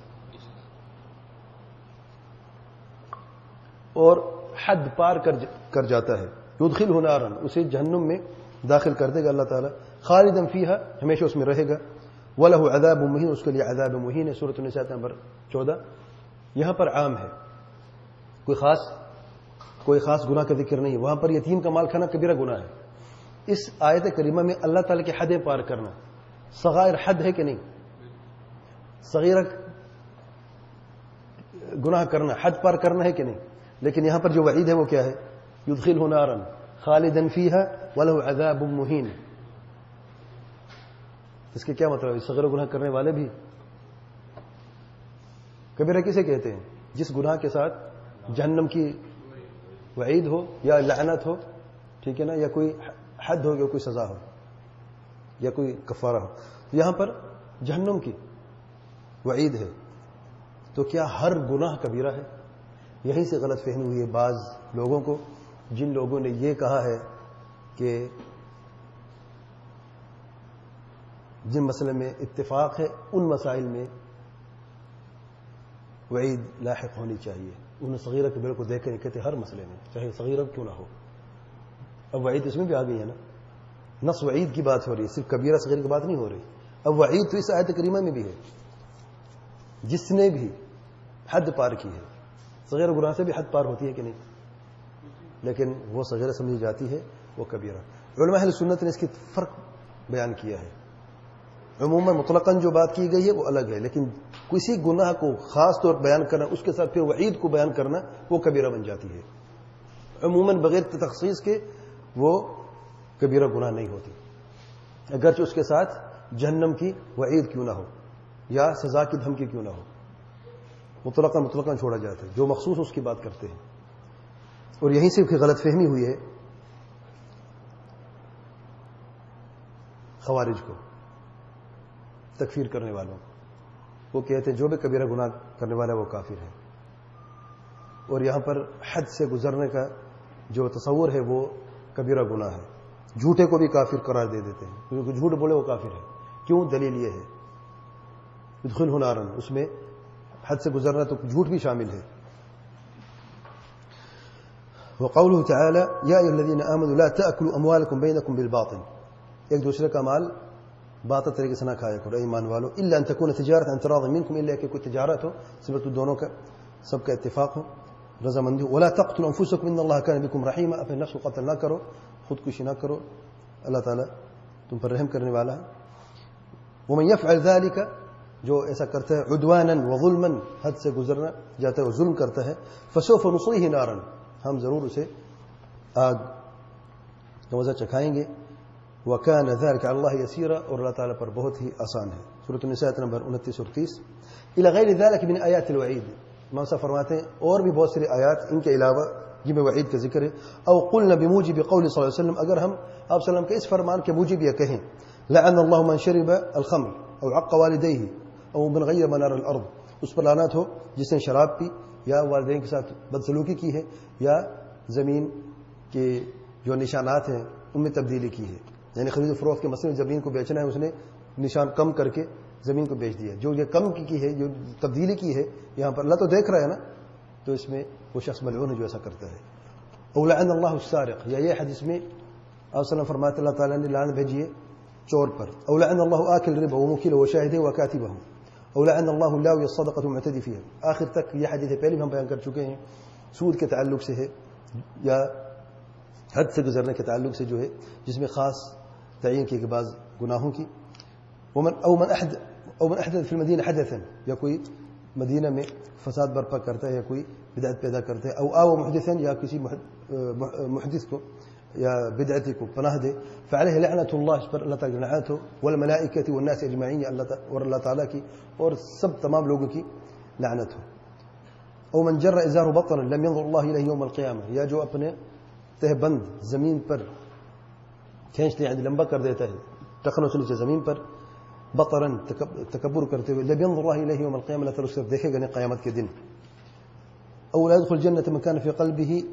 اور حد پار کر جاتا ہے، يُدْخِلْهُ نَارًا، اسے جہنم میں داخل کر دے گا اللہ تعالیٰ، خالداً فیہا، ہمیشہ اس میں رہے گا، وَلَهُ عَذَابٌ مُهِينٌ، اس کے لیے عذاب مہین ہے۔ سورۃ النساء نمبر 14۔ یہاں پر عام ہے، کوئی خاص گناہ کا ذکر نہیں، وہاں پر یتیم کا مال کھانا کبیرہ گناہ ہے۔ اس آیت کریمہ میں اللہ تعالیٰ کی حدیں پار کرنا، صغائر حد ہے کہ نہیں؟ صغیرہ گناہ کرنا، حد پار کرنا ہے کہ نہیں؟ لیکن یہاں پر جو وعید ہے وہ کیا ہے؟ يُدْخِلْهُ نَارًا خَالِدًا فِيهَا وَلَهُ عَذَابٌ مُهِينٌ۔ اس کے کیا مطلب ہے؟ صغیر گناہ کرنے والے بھی کبیرہ کسے کہتے ہیں؟ جس گناہ کے ساتھ جہنم کی وعید ہو یا لعنت ہو، ٹھیک ہے نا، یا کوئی حد ہو یا کوئی سزا ہو یا کوئی کفارہ ہو۔ یہاں پر جہنم کی وعید ہے، تو کیا ہر گناہ کبیرہ ہے؟ یہیں سے غلط فہمی ہوئی ہے بعض لوگوں کو، جن لوگوں نے یہ کہا ہے کہ جن مسئلے میں اتفاق ہے ان مسائل میں وعید لاحق ہونی چاہیے، انہوں نے صغیرہ کبیرہ کو دیکھ کر کہتے ہر مسئلے میں چاہے صغیرہ کیوں نہ ہو۔ اب وعید اس میں بھی آ گئی ہے نا، نص وعید کی بات ہو رہی ہے، صرف کبیرہ صغیرہ کی بات نہیں ہو رہی۔ اب وعید تو اس آیت کریمہ میں بھی ہے، جس نے بھی حد پار کی ہے، صغیرہ گناہ سے بھی حد پار ہوتی ہے کہ نہیں؟ لیکن وہ صغیرہ سمجھی جاتی ہے، وہ کبیرہ۔ علماء اہل سنت نے اس کی فرق بیان کیا ہے، عموماً مطلقاً جو بات کی گئی ہے وہ الگ ہے، لیکن کسی گناہ کو خاص طور پر بیان کرنا، اس کے ساتھ پھر وعید کو بیان کرنا، وہ کبیرہ بن جاتی ہے۔ عموماً بغیر تخصیص کے وہ کبیرہ گناہ نہیں ہوتی، اگرچہ اس کے ساتھ جہنم کی وعید کیوں نہ ہو، یا سزا کی دھمکی کیوں نہ ہو، مطلقاً چھوڑا جاتا ہے، جو مخصوص اس کی بات کرتے ہیں. اور یہیں سے غلط فہمی ہوئی ہے خوارج کو، تکفیر کرنے والوں کو. وہ کہتے ہیں جو بھی کبیرہ گناہ کرنے والا ہے وہ کافر ہے. اور یہاں پر حد سے گزرنے کا جو تصور ہے وہ کبیرہ گناہ ہے. جھوٹے کو بھی کافر قرار دے دیتے ہیں، کیونکہ جھوٹ بولے وہ کافر ہے. کیوں؟ دلیل یہ ہے ادخلہ نارا، اس میں حد سے گزرنا تو جھوٹ بھی شامل ہے. وقوله تعالى يا أيها الذين آمنوا لا تأكلوا أموالكم بينكم بالباطل، ایک دوسرے کا مال باطل طریقے سے نہ کھایا کرو ایمان والو، الا ان تكون تجارة عن تراض منكم، الا کہ کوئی تجارت ہو صرف دونوں کا سب کا اتفاق ہو، رضامندی. ولا تقتلوا انفسكم ان الله كان بكم رحيما، اپنے نفس کو قتل نہ کرو، خودکشی نہ کرو، اللہ تعالی تم پر رحم کرنے والا ہے. ومن يفعل ذلك، جو ایسا کرتا ہے عدوانا وظلما، حد سے گزرنا جاتا ہے اور ظلم کرتا ہے، فسوف نصليه نارا، ہم ضرور اسے آگ کا مزہ چکھائیں گے. وَكَانَ ذَلِكَ عَلَى اللَّهِ يَسِيرًا، اور اللہ تعالیٰ پر بہت ہی آسان ہے. سورۃ النساء نمبر 29 اور 30. إِلَى غَيْرِ ذَلِكَ مِنْ آيَاتِ الْوَعِيدِ، امام صاحب فرماتے ہیں اور بھی بہت ساری آیات ان کے علاوہ جن میں وعید کا ذکر ہے. او قلنا بموجب قول صلی اللہ علیہ وسلم، اگر ہم آپ صلی اللہ علیہ وسلم کے اس فرمان کے موجب یہ کہیں لعن اللہ من شرب الخمر او عق والديه او من غیر منار الارض، اس پر لعنت ہو جس نے شراب پی یا والدین کے ساتھ بدسلوکی کی ہے یا زمین کے جو نشانات ہیں ان میں تبدیلی کی ہے. یعنی خرید و فروخت کے مسئلے میں زمین کو بیچنا ہے، اس نے نشان کم کر کے زمین کو بیچ دیا. جو یہ کم کی ہے، جو تبدیلی کی ہے، یہاں پر اللہ تو دیکھ رہا ہے نا، تو اس میں وہ شخص ملعون ہے جو ایسا کرتا ہے. او لعن اللہ السارق، یا یہ حدیث میں آپ صلی اللہ فرماتے اللہ تعالیٰ نے لعنت بھیجی ہے چور پر. او لعن اللہ آکل ربا وموکلہ وشاہدہ وکاتبہ، او لعن اللہ اللاوی الصدقۃ المعتدی فیہا. آخر تک یہ حدیث پہلے بھی ہم بیان کر چکے ہیں، سود کے تعلق سے ہے یا حد سے گزرنے کے تعلق سے جو ہے، جس میں خاص تعین کی بعض گناہوں کی. او من احدث فی المدینہ حدثا، یا کوئی مدینہ میں فساد برپا کرتا ہے یا کوئی بدعت پیدا کرتا ہے. او آو محدثا، یا کسی محدث کو یا بدعتی کو پناہ دے. فعلیہ لعنت اللہ، اس پر اللہ تعالی کی لعنت ہو، والملائکۃ والناس اجمعین، اور اللہ تعالی کی اور سب تمام لوگوں کی لعنت ہو. او من جر ازارہ بطرا لم ينظر اللہ الیہ یوم القیامہ، یا جو اپنے تہ بند زمین پر کھینچتے ہیں، لمبا کر دیتا ہے ٹخنوں سے نیچے زمین پر، بطرن تکبر کرتے ہوئے، لم ينظر اللہ الیہ یوم القیامہ، اللہ تعالی اس کو دیکھے گا نہیں قیامت کے دن. او لا يدخل الجنة من كان في قلبه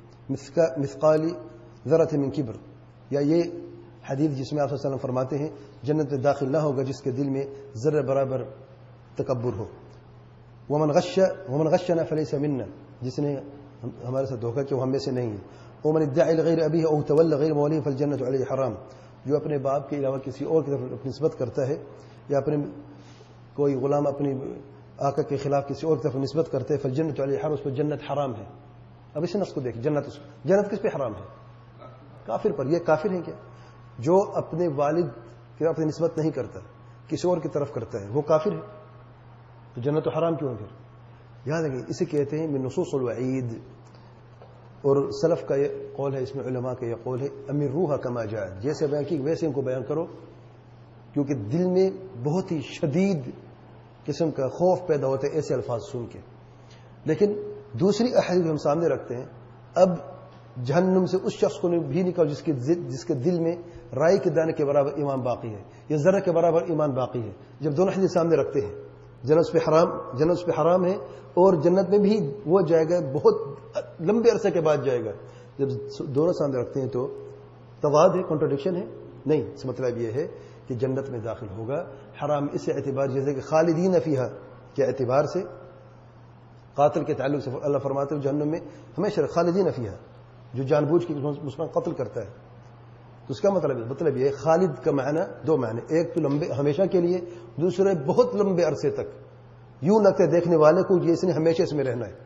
مثقال ذرة من کبر، یا یہ حدیث جس میں آپ صلی اللہ علیہ وسلم فرماتے ہیں جنت میں داخل نہ ہوگا جس کے دل میں ذرہ برابر تکبر ہو. ومن غشنا فليس منا، جس نے ہمارے ساتھ دھوکہ کیا وہ ہم میں سے نہیں ہے. ومن ادعى لغير ابيه او تولى غير مواليه فالجنة عليه حرام، جو اپنے باپ کے علاوہ کسی اور کی طرف نسبت کرتا ہے یا اپنے کوئی غلام اپنی آقا کے خلاف کسی اور کی طرف نسبت کرتے ہیں، فالجنة عليه حرام، اس پر جنت حرام ہے. اب اس نص کو دیکھ، جنت کس پہ حرام ہے؟ کافر پر. یہ کافر ہے کیا؟ جو اپنے والد کی طرف نسبت نہیں کرتا، کسی اور کی طرف کرتا ہے، وہ کافر ہے. تو جنت تو حرام کیوں ہے پھر؟ یاد رکھیں، اسے کہتے ہیں من نصوص الوعید. اور سلف کا یہ قول ہے، اس میں علماء کا یہ قول ہے امیروها کما جاءت، جیسے بیان کی ویسے ان کو بیان کرو، کیونکہ دل میں بہت ہی شدید قسم کا خوف پیدا ہوتا ہے ایسے الفاظ سن کے. لیکن دوسری احادیث ہم سامنے رکھتے ہیں، اب جہنم سے اس شخص کو بھی نکال جس کے دل میں رائی کے دانے کے برابر ایمان باقی ہے یا ذرہ کے برابر ایمان باقی ہے. جب دونوں حدیث سامنے رکھتے ہیں، جنت پہ حرام ہے اور جنت میں بھی وہ جائے گا، بہت لمبے عرصے کے بعد جائے گا. جب دونوں سامنے رکھتے ہیں تو تضاد ہے، کنٹراڈکشن ہے نہیں. اس مطلب یہ ہے کہ جنت میں داخل ہوگا. حرام اس اعتبار جیسے کہ خالدین فیہا کے اعتبار سے، قاتل کے تعلق سے اللہ فرماتے ہیں جہنم میں ہمیشہ خالدین فیہا، جو جان بوجھ کے مسلمان قتل کرتا ہے. تو اس کا مطلب یہ خالد کا معنی دو معنی، ایک تو لمبے ہمیشہ کے لیے، دوسرے بہت لمبے عرصے تک. یوں لگتا ہے دیکھنے والے کو یہ اس نے ہمیشہ اس میں رہنا ہے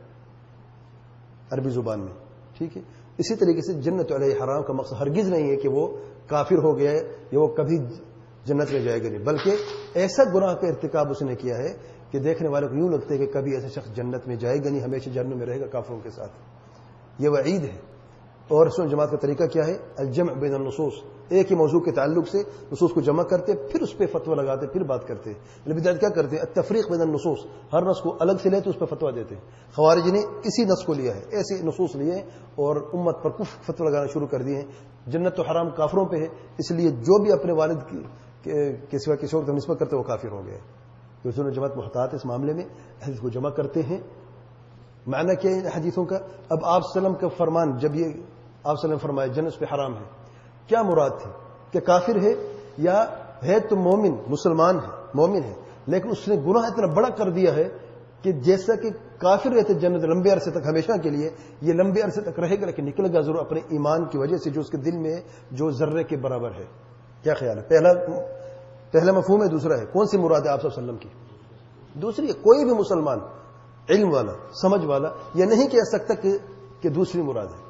عربی زبان میں. ٹھیک ہے. اسی طریقے سے جنت علیہ حرام کا مقصد ہرگز نہیں ہے کہ وہ کافر ہو گیا ہے یا وہ کبھی جنت میں جائے گا نہیں، بلکہ ایسا گناہ کا ارتکاب اس نے کیا ہے کہ دیکھنے والے کو یوں لگتا ہے کہ کبھی ایسا شخص جنت میں جائے گا نہیں، ہمیشہ جہنم میں رہے گا کافروں کے ساتھ. یہ وعید ہے. اور سنت جماعت کا طریقہ کیا ہے؟ الجمع بین النصوص، ایک ہی موضوع کے تعلق سے نصوص کو جمع کرتے، پھر اس پہ فتویٰ لگاتے، پھر بات کرتے. بدعت کیا کرتے ہیں؟ التفریق بین النصوص، ہر نص کو الگ سے لیتے اس پہ فتویٰ دیتے. خوارج نے اسی نص کو لیا ہے، ایسے نصوص لیے اور امت پر کفر فتویٰ لگانا شروع کر دیے ہیں. جنت تو حرام کافروں پہ ہے، اس لیے جو بھی اپنے والد کے سوا کسی اور کی نسبت کرتے وہ کافر ہو گئے. تو سنت جماعت محتاط اس معاملے میں، حدیث کو جمع کرتے ہیں. معنی کیا ہے حدیثوں کا؟ اب آپ وسلم کا فرمان، جب یہ آپ وسلم فرمائے جنت پہ حرام ہے، کیا مراد تھی؟ کہ کافر ہے یا ہے تو مومن مسلمان ہے، مومن ہے، لیکن اس نے گناہ اتنا بڑا کر دیا ہے کہ جیسا کہ کافر رہتے جنت لمبے عرصے تک ہمیشہ کے لیے، یہ لمبے عرصے تک رہے گا لیکن نکلے گا ضرور اپنے ایمان کی وجہ سے جو اس کے دل میں جو ذرے کے برابر ہے. کیا خیال ہے؟ پہلا مفہوم ہے. دوسرا ہے کون سی مراد ہے آپ صلی اللہ علیہ وسلم کی؟ دوسری ہے کوئی بھی مسلمان علم والا سمجھ والا یہ نہیں کہہ سکتا کہ دوسری مراد ہے،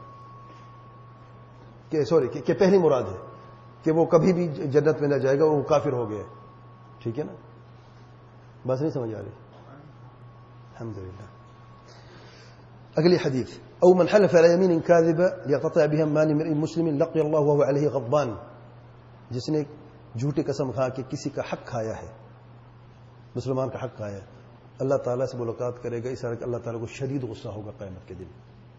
کہ پہلی مراد ہے کہ وہ کبھی بھی جنت میں نہ جائے گا، وہ کافر ہو گیا. ٹھیک ہے نا؟ بس نہیں سمجھ آ رہی؟ الحمدللہ. اگلی حدیث، او من حلف على يمين كاذبه ليقطع بها مال امرئ مسلم لقي الله وهو عليه غضبان، جس نے جھوٹی قسم کھا کے کسی کا حق کھایا ہے، مسلمان کا حق کھایا ہے، اللہ تعالیٰ سے ملاقات کرے گا. اس طرح اللہ تعالیٰ کو شدید غصہ ہوگا قیامت کے دن.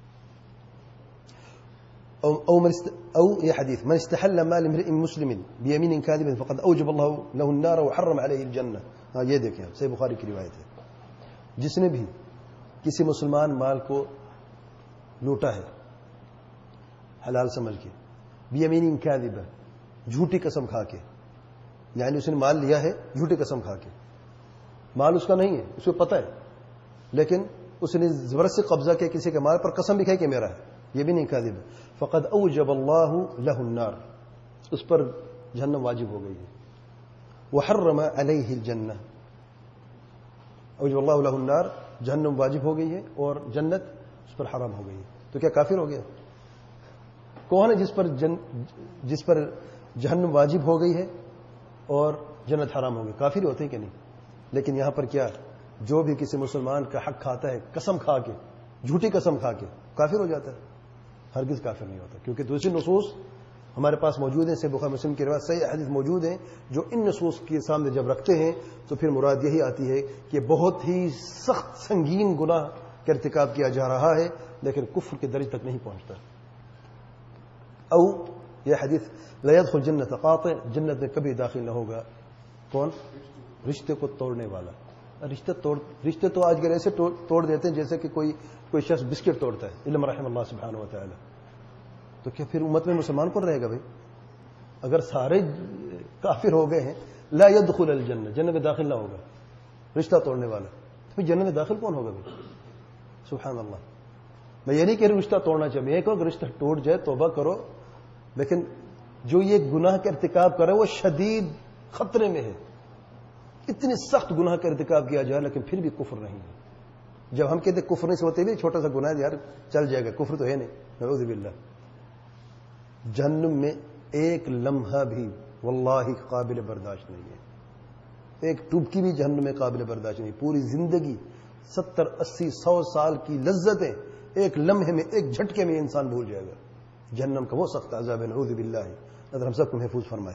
او یہ حدیث، من استحل مال امرئ مسلم بیمین کاذب فقد اوجب اللہ له النار وحرم علیہ الجنہ. ہاں یہ دیکھیں، صحیح بخاری کی روایت ہے. جس نے بھی کسی مسلمان مال کو لوٹا ہے حلال سمجھ کے، بیمین کاذب، جھوٹی قسم کھا کے، یعنی اس نے مال لیا ہے جھوٹی قسم کھا کے، مال اس کا نہیں ہے، اس کو پتہ ہے، لیکن اس نے زبردست سے قبضہ کیا کسی کے مال پر، قسم بھی کھائی کہ میرا ہے، یہ بھی نہیں کاذب ہے. فقد اوجب اللہ له النار، اس پر جہنم واجب ہو گئی ہے. وحرم علیہ الجنہ، اوجب اللہ له النار، جہنم واجب ہو گئی ہے اور جنت اس پر حرام ہو گئی ہے. تو کیا کافر ہو گیا؟ کون ہے جس پر جہنم واجب ہو گئی ہے اور جنت حرام ہو گئی؟ کافر ہوتے ہیں کہ نہیں؟ لیکن یہاں پر کیا، جو بھی کسی مسلمان کا حق کھاتا ہے قسم کھا کے، جھوٹی قسم کھا کے، کافر ہو جاتا ہے؟ ہرگز کافر نہیں ہوتا، کیونکہ دوسری نصوص ہمارے پاس موجود ہیں. صحیح بخاری مسلم کی روایت صحیح حدیث موجود ہیں جو ان نصوص کے سامنے جب رکھتے ہیں تو پھر مراد یہی آتی ہے کہ بہت ہی سخت سنگین گناہ کا ارتکاب کیا جا رہا ہے لیکن کفر کے درجے تک نہیں پہنچتا. او یہ حدیث، لا يدخل جنت قاطع، جنت میں کبھی داخل نہ ہوگا کون؟ رشتے کو توڑنے والا. رشتے تو آج کل ایسے توڑ دیتے ہیں جیسے کہ کوئی شخص بسکٹ توڑتا ہے، علم رحم اللہ سبحانہ و تعالی. تو کیا پھر امت میں مسلمان کون رہے گا بھائی؟ اگر سارے کافر ہو گئے ہیں، لا يدخل الجنہ، جنت میں داخل نہ ہوگا رشتہ توڑنے والا، تو پھر جنت میں داخل کون ہوگا بھائی؟ سبحان اللہ. میں یہ نہیں کہہ رہا رشتہ توڑنا چاہیے، ایک وقت رشتہ ٹوٹ جائے توبہ کرو، لیکن جو یہ گناہ کا ارتکاب کرے وہ شدید خطرے میں ہے. اتنی سخت گناہ کا ارتکاب کیا جائے لیکن پھر بھی کفر نہیں ہے. جب ہم کہتے کفر نہیں سے ہوتے بھی چھوٹا سا گناہ ہے یار چل جائے گا، کفر تو ہے نہیں، نعوذ باللہ. جہنم میں ایک لمحہ بھی واللہ قابل برداشت نہیں ہے، ایک ٹوبکی بھی جہنم میں قابل برداشت نہیں. پوری زندگی 70 80 100 سال کی لذتیں ایک لمحے میں، ایک جھٹکے میں انسان بھول جائے گا. جہنم کا وہ سخت عذاب ہے، نعوذ باللہ. اللہ ہم سب کو محفوظ فرمائے.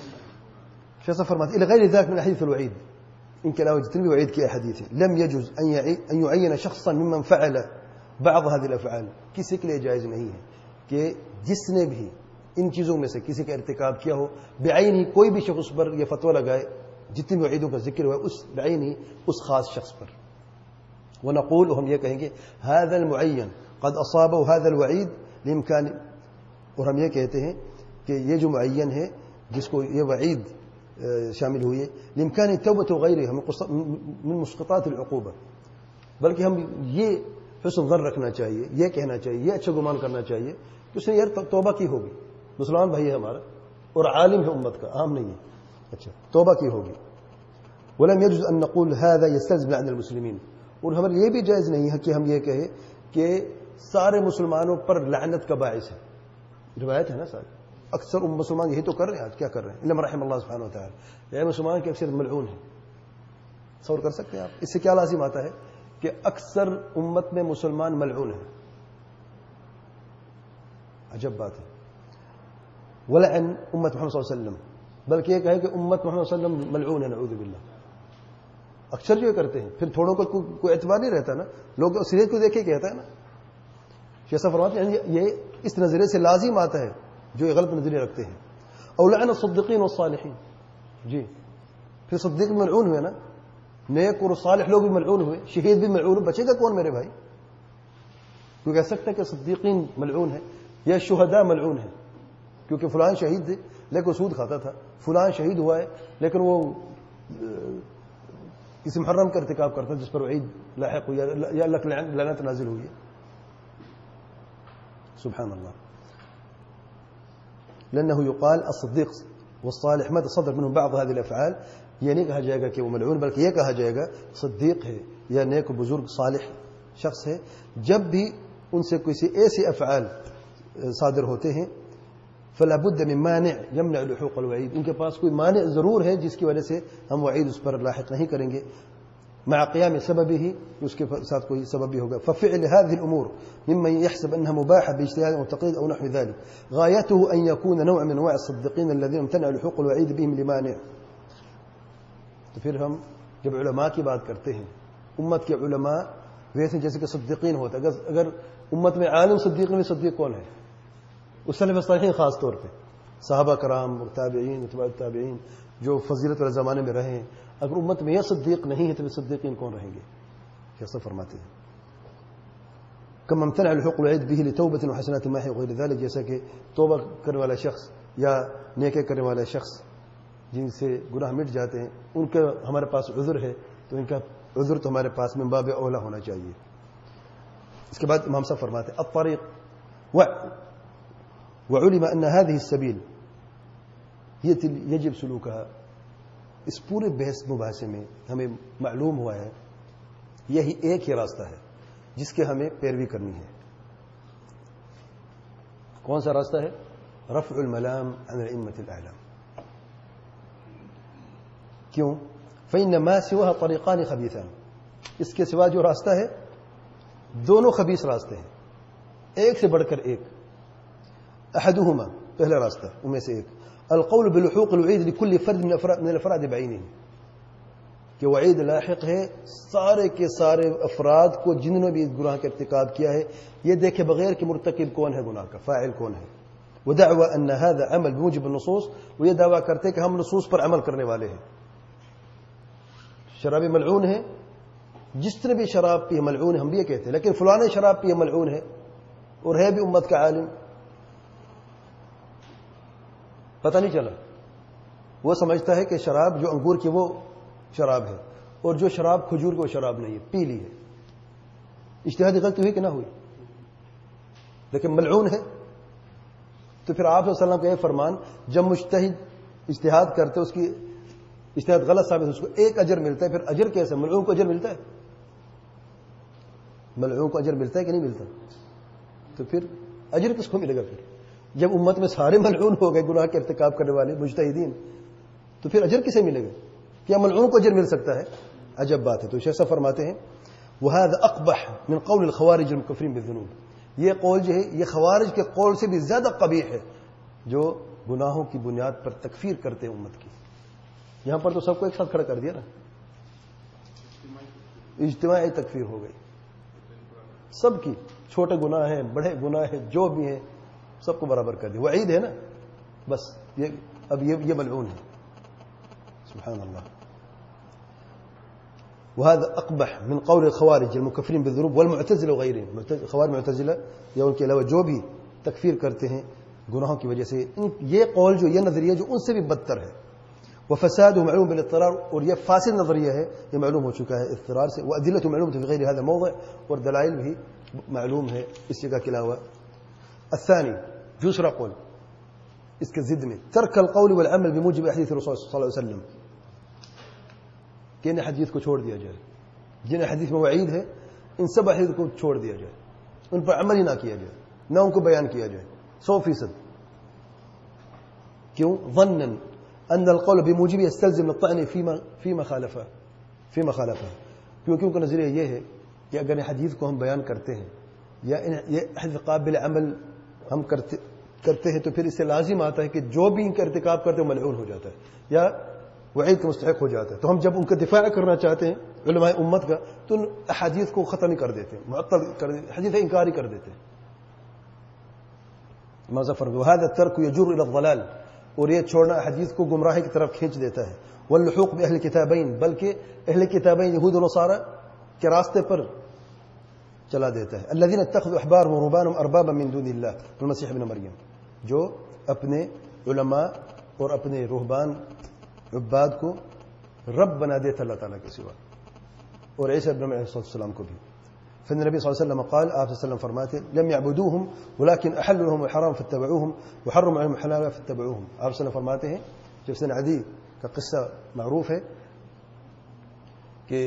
فیصل فرماتے الى غیر ذلك من حدیث الوعید، ان کے علاوہ جتنی بھی وعید کی حدیث ہے، لم يجوز ان يعين شخصا ممن فعل بعض هذه الافعال، کسی کے لیے جائز نہیں ہے کہ جس نے بھی ان چیزوں میں سے کسی کا ارتکاب کیا ہو، بعین ہی کوئی بھی شخص پر یہ فتویٰ لگائے، جتنی وعیدوں کا ذکر ہوا ہے اس بعین ہی اس خاص شخص پر. ونقول، ہم یہ کہیں گے هذا المعین قد اصابه هذا الوعید لامکان، اور ہم یہ کہتے ہیں کہ یہ جو معین ہے جس کو یہ وعید شامل ہوئی ہے، لامکان توبۃ غیرہ من مسقطات العقوبہ، بلکہ ہم یہ حسن ظن رکھنا چاہیے، یہ کہنا چاہیے، یہ اچھا گمان کرنا چاہیے کہ اس نے یار توبہ کی ہوگی، مسلمان بھائی ہے ہمارا اور عالم ہے امت کا، عام نہیں ہے، اچھا توبہ کی ہوگی. ولم يجوز ان نقول هذا يستلزم عن المسلمين، اور ہمیں یہ بھی جائز نہیں ہے کہ ہم یہ کہیں کہ سارے مسلمانوں پر لعنت کا باعث ہے. روایت ہے نا سارے، اکثر مسلمان یہی تو کر رہے ہیں آج، کیا کر رہے ہیں؟ علم رحم اللہ سبحانہ و تعالی. یہ مسلمان کی اکثر ملعون ہے. تصور کر سکتے ہیں آپ اس سے کیا لازم آتا ہے کہ اکثر امت میں مسلمان ملعون ہیں. عجب بات ہے. ولعن امت محمد صلی اللہ علیہ وسلم، بلکہ یہ کہے کہ امت محمد صلی اللہ علیہ وسلم ملعون ہے، نعوذ باللہ. اکثر جو کرتے ہیں پھر تھوڑوں کو کوئی اعتبار نہیں رہتا نا، لوگ سیریت کو دیکھے کہتا ہے نا. جیسا فرماتے ہیں یہ اس نظریے سے لازم آتا ہے جو یہ غلط نظریے رکھتے ہیں. اور لعن الصدیقین والصالحین، جی پھر صدیق ملعون ہوئے نا، نیک اور صالح لوگ بھی ملعون ہوئے، شہید بھی ملعون ہوئے. بچے گا کون میرے بھائی؟ کیوں کہہ سکتے ہیں کہ صدیقین ملعون ہے یا شہداء ملعون ہے؟ کیونکہ فلان شہید تھے لیکن سود کھاتا تھا، فلان شہید ہوا ہے لیکن وہ کسی محرم کا ارتکاب کرتا جس پر وعید لاحق ہوئی یا اللہ کی لعنت نازل ہوئی ہے. سبحان اللہ. لأنه يقال الصديق والصالح متى صدر منهم بعض هذه الأفعال، یہ نہیں کہا جائے گا کہ وہ ملعون، بلکہ یہ کہا جائے گا صدیق ہے یا نیک و بزرگ صالح شخص ہے جب بھی ان سے کسی ایسے افعال صادر ہوتے ہیں فلا بد من مانع يمنع لحوق الوعید، ان کے پاس کوئی مانع ضرور ہے جس کی وجہ سے ہم وعید اس پر لاحق نہیں کریں گے. مع قيام سببه، اس کے ساتھ کوئی سبب بھی ہوگا. ففعل هذه الامور ممن يحسب انها مباحه باجتهاد او تقليد او نحو ذلك غايته ان يكون نوع من انواع الصديقين الذين امتنع لحوق الوعيد بهم لمانع. تو پھر ہم جب علماء کی بات کرتے ہیں، امت کے علماء ویسے جیسے کہ صدیقین ہوتا ہے. اگر امت میں عالم صدیق میں صدیق کون ہے؟ اس سلف صالحین، خاص طور پہ صحابہ کرام اور تابعین اتباع التابعین جو فضیلت والے زمانے میں رہے ہیں. اگر امت میں یہ صدیق نہیں ہے تو صدیقین کون رہیں گے؟ کیسا فرماتے ہیں کم امتنع الحق العید به لتوبة وحسنات ما هي غیر ذلك، جیسا کہ توبہ کرنے والا شخص یا نیکی کرنے والا شخص جن سے گناہ مٹ جاتے ہیں ان کا ہمارے پاس عذر ہے تو ان کا عذر تو ہمارے پاس من باب اولا ہونا چاہیے. اس کے بعد امام صاحب فرماتے ہیں الطریق وعلم ان هذه السبيل هي يجب سلوكها. اس پورے بحث مباحثے میں ہمیں معلوم ہوا ہے یہی ایک ہی راستہ ہے جس کے ہمیں پیروی کرنی ہے. کون سا راستہ ہے؟ رفع الملام عن الائمة الاعلام. کیوں؟ فإن ما سواها طريقان خبيثان، اس کے سوا جو راستہ ہے دونوں خبیث راستے ہیں، ایک سے بڑھ کر ایک. احدهما، پہلا راستہ ان میں سے ایک، القول بلحوق الوعید لكل فرد من الافراد بعینہ، کہ وعید لاحق ہے سارے کے سارے افراد کو جنہوں نے بھی گناہ کا ارتکاب کیا ہے، یہ دیکھے بغیر کہ مرتکب کون ہے گناہ کا، فاعل کون ہے. ودعوى ان هذا عمل بموجب النصوص، وہ یہ دعویٰ کرتے کہ ہم نصوص پر عمل کرنے والے ہیں. شرابی ملعون ہے، جس نے بھی شراب پی ملعون ہے، ہم بھی یہ کہتے ہیں، لیکن فلاں شراب پی ملعون ہے اور ہے بھی امت کا عالم. پتہ نہیں چلا، وہ سمجھتا ہے کہ شراب جو انگور کی وہ شراب ہے اور جو شراب کھجور کو شراب نہیں ہے، پی لی ہے. اجتہادی غلطی ہوئی کہ نہ ہوئی، لیکن ملعون ہے. تو پھر آپ صلی اللہ علیہ وسلم کا یہ فرمان، جب مجتہد اجتہاد کرتے اس کی اجتہاد غلط ثابت ہے اس کو ایک اجر ملتا ہے. پھر اجر کیسے؟ ملعون کو اجر ملتا ہے؟ ملعون کو اجر ملتا ہے کہ نہیں ملتا؟ تو پھر اجر کس کو ملے گا؟ پھر جب امت میں سارے ملعون ہو گئے گناہ کے ارتکاب کرنے والے مجتہدین، تو پھر اجر کسے ملے گا؟ کیا ملعون کو اجر مل سکتا ہے؟ عجب بات ہے. تو شیخ صاحب فرماتے ہیں وهذا اقبح من قول الخوارج المكفرين بالذنوب، یہ قول جو ہے یہ خوارج کے قول سے بھی زیادہ قبیح ہے جو گناہوں کی بنیاد پر تکفیر کرتے ہیں امت کی. یہاں پر تو سب کو ایک ساتھ کھڑا کر دیا نا، اجتماعی تکفیر ہو گئی سب کی، چھوٹے گناہ ہیں بڑے گناہ ہیں جو بھی ہیں سب کو برابر کر دیا. وعید ہے نا بس، اب یہ ملعون ہے. سبحان اللہ. وهذا اقبح من قول الخوارج المكفرين بالذنوب والمعتزله وغيرهم. خوارج معتزلہ یا ان کے علاوہ جو بھی تکفیر کرتے ہیں گناہوں کی وجہ سے، یہ قول جو یہ نظریہ جو ان سے بھی بدتر ہے. وفساده معلوم بالاضطرار، اور یہ فاسد نظریہ ہے، یہ معلوم ہو چکا ہے اضطرار سے. وادلته معلومه في غير هذا الموضع، اور دلائل بھی معلوم ہے اس جگہ کے علاوہ. الثاني، دوسرا قول اس کے ضد میں، ترک القول والعمل بموجب احاديث الرسول صلی اللہ علیہ وسلم، کہ ان حدیث کو چھوڑ دیا جائے. جن حدیث میں وعید ہے ان سب حدیث کو چھوڑ دیا جائے، ان پر عمل ہی نہ کیا جائے، نہ ان کو بیان کیا جائے 100%. کیوں؟ ظنا ان القول بموجب يستلزم الطعن فيما خالفه. کیونکہ ان کا نظریہ یہ ہے کہ اگر حدیث کو ہم بیان کرتے ہیں یا یہ حدیث قابل عمل ہم کرتے ہیں تو پھر اس سے لازم آتا ہے کہ جو بھی ان کا ارتکاب کرتے وہ ملعون ہو جاتا ہے یا وعید کا مستحق ہو جاتا ہے. تو ہم جب ان کا دفاع کرنا چاہتے ہیں علماء امت کا تو ان احادیث کو ختم ہی کر دیتے ہیں, معطل کر دیتے ہیں, حدیث انکار ہی کر دیتے ہیں. ماذا فرق وهذا الترك يجر الى الضلال, اور یہ چھوڑنا حدیث کو گمراہی کی طرف کھینچ دیتا ہے. واللحوق باهل الكتابين, بلکہ اہل کتابین یہود و نصارى کے راستے پر چلا دیتا ہے. الذين اتخذوا احبارهم ورهبانهم اربابا من دون الله والمسيح ابن مریم, جو اپنے علماء اور اپنے رہبان عباد کو رب بنا دیتا اللہ تعالیٰ کے سوا, اور عیسی ابن مریم علیہ السلام کو بھی. فالنبي صلى الله عليه وسلم قال, آپ صلی اللہ علیہ وسلم فرماتے ہیں, لم يعبدوهم ولكن احلوا لهم الحرام فاتبعوهم وحرموا عليهم الحلال فاتبعوهم. آپ صلی اللہ علیہ وسلم فرماتے ہیں, جو سن عدی کا قصہ معروف ہے کہ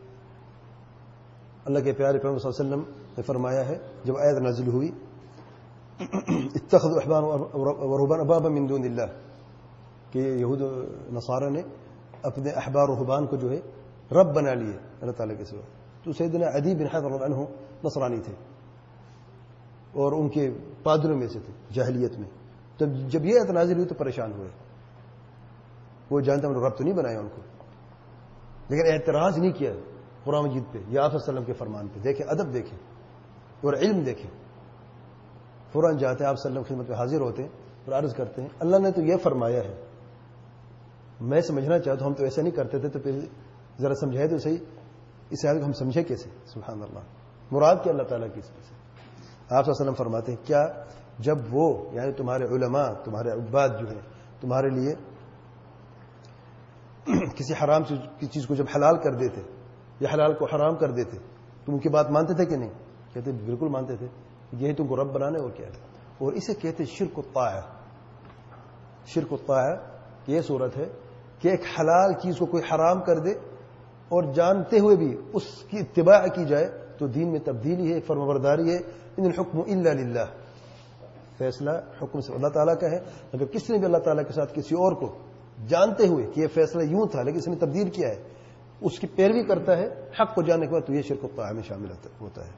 اللہ کے پیارے پیغمبر صلی اللہ علیہ وسلم نے فرمایا ہے جب آیت نازل ہوئی, اتخذوا احبارهم ورهبانهم اربابا من دون الله, کہ یہود و نصارہ نے اپنے احبار و رہبان کو جو ہے رب بنا لیے اللہ تعالیٰ کے سوا. تو سیدنا عدی بن حاتم رضی اللہ عنہ نصرانی تھے اور ان کے پادروں میں سے تھے جاہلیت میں. تو جب یہ آیت نازل ہوئی تو پریشان ہوئے, وہ جانتے ہیں رب تو نہیں بنایا ان کو, لیکن اعتراض نہیں کیا قرآن مجید پہ یا آپ صلی اللہ علیہ وسلم کے فرمان پہ. دیکھیں ادب دیکھیں اور علم دیکھیں. فوراً جاتے ہیں آپ صلی اللہ علیہ وسلم خدمت میں حاضر ہوتے ہیں اور عرض کرتے ہیں اللہ نے تو یہ فرمایا ہے, میں سمجھنا چاہتا ہوں, ہم تو ایسا نہیں کرتے تھے, تو پھر ذرا سمجھائے تو صحیح, اس آیت کو ہم سمجھے کیسے؟ سبحان اللہ, مراد کیا اللہ تعالیٰ کی اس میں سے؟ آپ صلی اللہ علیہ وسلم فرماتے ہیں کیا جب وہ یعنی تمہارے علماء تمہارے عباد جو ہیں تمہارے لیے کسی حرام کی چیز کو جب حلال کر دیتے یا حلال کو حرام کر دیتے, تم ان کی بات مانتے تھے کہ نہیں؟ کہتے بالکل مانتے تھے, یہی تم کو رب بنانے اور کیا ہے. اور اسے کہتے شرک الطاعہ. شرک الطاعہ یہ صورت ہے کہ ایک حلال چیز کو کوئی حرام کر دے اور جانتے ہوئے بھی اس کی اتباع کی جائے تو دین میں تبدیلی ہے, فرمانبرداری ہے. ان الحکم الا للہ, فیصلہ حکم سے اللہ تعالیٰ کا ہے. اگر کسی نے بھی اللہ تعالیٰ کے ساتھ کسی اور کو جانتے ہوئے کہ یہ فیصلہ یوں تھا لیکن اس نے تبدیل کیا ہے, اس کی پیروی کرتا ہے حق کو جاننے کے بعد, تو یہ شرک الطاعہ میں شامل ہوتا ہے.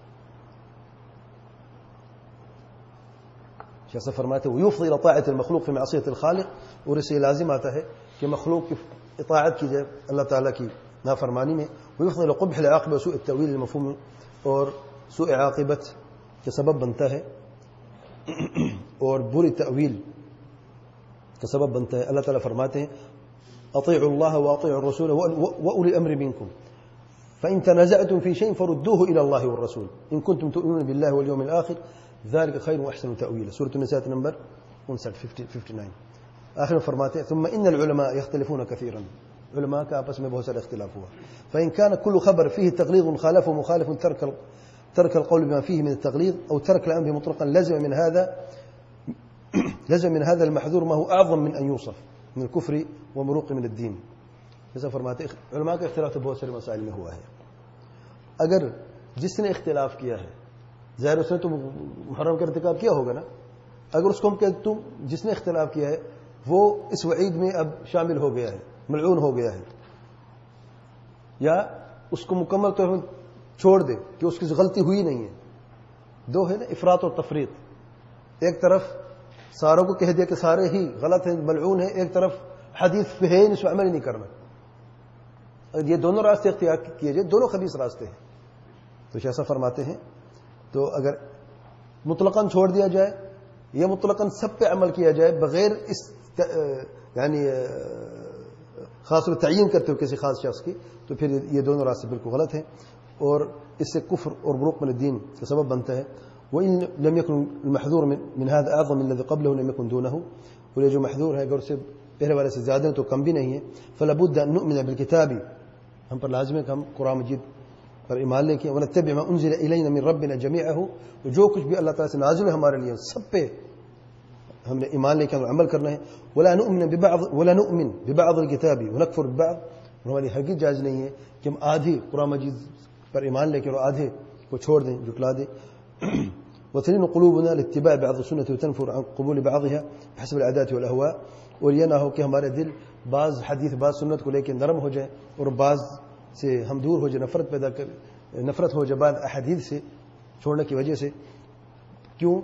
جیسا فرماتے ہیں یفضی الی طاعۃ المخلوق فی معصیۃ الخالق, اور اسے لازم آتا ہے کہ مخلوق کی اطاعت کی جائے اللہ تعالیٰ کی نافرمانی میں. ویفضی الی قبح العاقبہ وسوء التأویل المفہوم, اور سوء عاقبت کا سبب بنتا ہے اور بری تأویل کا سبب بنتا ہے. اللہ تعالیٰ فرماتے ہیں اطیعوا اللہ واطیعوا الرسول واولی الامر منکم فإن تنازعتم في شيء فردوه إلى الله والرسول إن كنتم تؤمنون بالله واليوم الآخر ذلك خير وأحسن تأويلا. سورة النساء نمبر 59. آخر میں فرماتے ہیں ثم إن العلماء يختلفون كثيرا, علماء کا آپس میں بہت سارا اختلاف ہوا. فإن كان كل خبر فيه تغليظ خالف ومخالف ترك القول بما فيه من التغليظ أو ترك الأمر مطلقا لزم من هذا المحذور ما هو أعظم من أن يوصف من الكفر ومروق من الدين. جیسا فرماتے ہیں علماء کا اختلاف تو بہت سارے مسائل میں ہوا ہے. اگر جس نے اختلاف کیا ہے ظاہر اس نے تو محرم کا ارتکاب کیا ہوگا نا, اگر اس کو ہم کہتے تم جس نے اختلاف کیا ہے وہ اس وعید میں اب شامل ہو گیا ہے, ملعون ہو گیا ہے, یا اس کو مکمل طور پر چھوڑ دے کہ اس کی غلطی ہوئی نہیں ہے. دو ہے نا افراط اور تفریط, ایک طرف ساروں کو کہہ دیا کہ سارے ہی غلط ہیں ملعون ہیں, ایک طرف حدیث پہ ہے اس میں عمل نہیں کرنا. یہ دونوں راستے اختیار کیے جائے, دونوں خبیث راستے ہیں. تو ایسا فرماتے ہیں تو اگر مطلقاً چھوڑ دیا جائے یا مطلقاً سب پہ عمل کیا جائے بغیر اس یعنی خاص تعین کرتے ہو کسی خاص شخص کی, تو پھر یہ دونوں راستے بالکل غلط ہیں اور اس سے کفر اور بروق من الدین کا سبب بنتا ہے. وإن لم يكن المحذور من هذا أعظم من الذي قبله لم يكن دونه, اور یہ جو محذور ہے اگر اس سے پہلے والے سے زیادہ تو کم بھی نہیں ہے. فلا بد ان نؤمن بالكتاب, ہم پر لازم ہے کہ ہم قرآن مجید پر ایمان لے کے ونتبع ما انزل الینا من ربنا جميعه, جو کچھ بھی اللہ تعالی سے نازل ہے ہمارے لیے سب پہ ہم نے ایمان لے کے عمل کرنا ہے. ولا نؤمن ببعض الكتاب ونكفر ببعض, ہماری ہرگز جائز نہیں ہے کہ ہم آدھی قرآن مجید پر ایمان لے کے اور آدھے کو چھوڑ دیں, جھٹلا دیں. وتلين قلوبنا لاتباع بعض السنة وتنفر عن قبول بعضها بحسب العادات والأهواء, اور یہ نہ ہو کہ ہمارے دل بعض حدیث بعض سنت کو لے کے نرم ہو جائے اور بعض سے ہم دور ہو جائے, نفرت ہو جائے بعض احادیث سے چھوڑنے کی وجہ سے. کیوں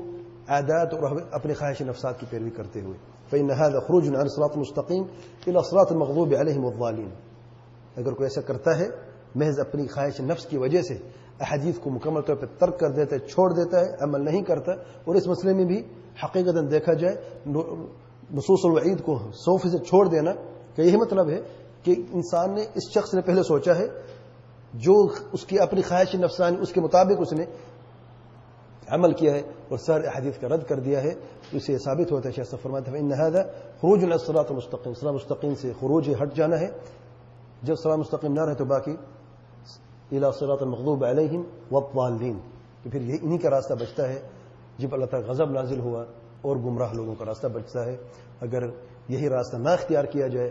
عادات اور اپنی خواہش نفسات کی پیروی کرتے ہوئے. فإن هذا خروج عن الصراط المستقيم إلى الصراط المغضوب عليهم والضالين. اگر کوئی ایسا کرتا ہے محض اپنی خواہش نفس کی وجہ سے احادیث کو مکمل طور پر ترک کر دیتا ہے, چھوڑ دیتا ہے, عمل نہیں کرتا. اور اس مسئلے میں بھی حقیقتاً دیکھا جائے نصوص الوعید کو 100% چھوڑ دینا کہ یہی مطلب ہے کہ انسان نے, اس شخص نے پہلے سوچا ہے جو اس کی اپنی خواہش نفسانی اس کے مطابق اس نے عمل کیا ہے اور سارے احادیث کا رد کر دیا ہے, تو اسے ثابت ہوتا ہے. شیخ فرماتے ہیں ان هذا خروج عن الصراط المستقيم, صراط مستقیم سے خروج ہٹ جانا ہے. جب صراط مستقیم نہ رہے تو باقی الى صراط المغضوب علیہم والضالین, تو پھر یہ انہی کا راستہ بچتا ہے جب اللہ تعالی غضب نازل ہوا, اور گمراہ لوگوں کا راستہ بچتا ہے. اگر یہی راستہ نہ اختیار کیا جائے,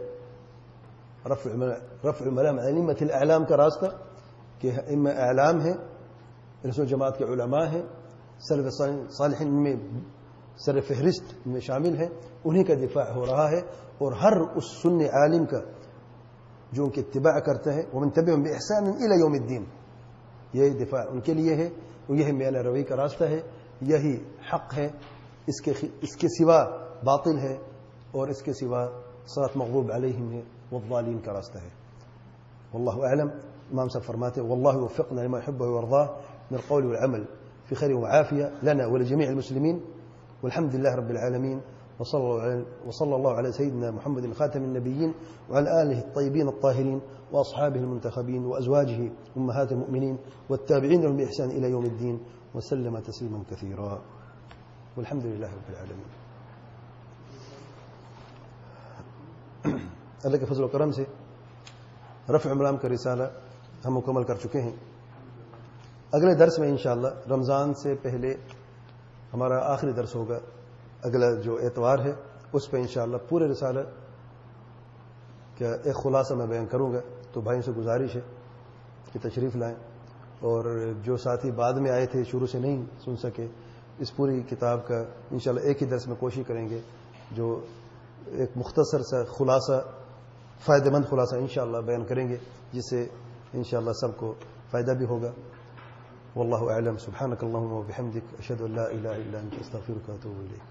رفع ملام ائمۃ الاعلام کا راستہ, کہ ائمہ اعلام ہیں, رسول جماعت کے علماء ہیں, سلف صالحین میں سر فہرست میں شامل ہیں, انہی کا دفاع ہو رہا ہے. اور ہر اس سنی عالم کا جو ان کی اتباع کرتے ہیں, ومن تبعهم بإحسان إلى يوم الدین, یہ دفاع ان کے لیے ہے, اور یہی میل روی کا راستہ ہے, یہی حق ہے. اس کے سوا باطل ہے, اور اس کے سوا صراط مغضوب علیہم ہے والضالین کا راستہ ہے. واللہ اعلم. امام صاحب فرماتے ہیں واللہ وفقنا لما يحبه ويرضاه من القول والعمل في خير وعافية لنا ولجميع المسلمين والحمد لله رب العالمين. وصلى الله على سيدنا محمد خاتم النبيين وعلى آله الطيبين الطاهرين وأصحابه المنتخبين وأزواجه أمهات المؤمنين والتابعين لهم بإحسان إلى يوم الدين وسلم تسليما كثيرا والحمد لله رب العالمين. اللہ کے فضل و کرم سے رفع ملام کا رسالہ ہم مکمل کر چکے ہیں. اگلے درس میں انشاءاللہ رمضان سے پہلے ہمارا آخری درس ہوگا. اگلا جو اتوار ہے اس پہ انشاءاللہ پورے رسالہ کا ایک خلاصہ میں بیان کروں گا. تو بھائیوں سے گزارش ہے کہ تشریف لائیں, اور جو ساتھی بعد میں آئے تھے شروع سے نہیں سن سکے, اس پوری کتاب کا انشاءاللہ ایک ہی درس میں کوشش کریں گے جو ایک مختصر سا خلاصہ, فائدہ مند خلاصہ انشاءاللہ بیان کریں گے, جس سے انشاءاللہ سب کو فائدہ بھی ہوگا. واللہ اعلم. سبحانک اللہم و بحمدک, اشہد ان لا الہ الا انت, استغفرک و اتوب الیک.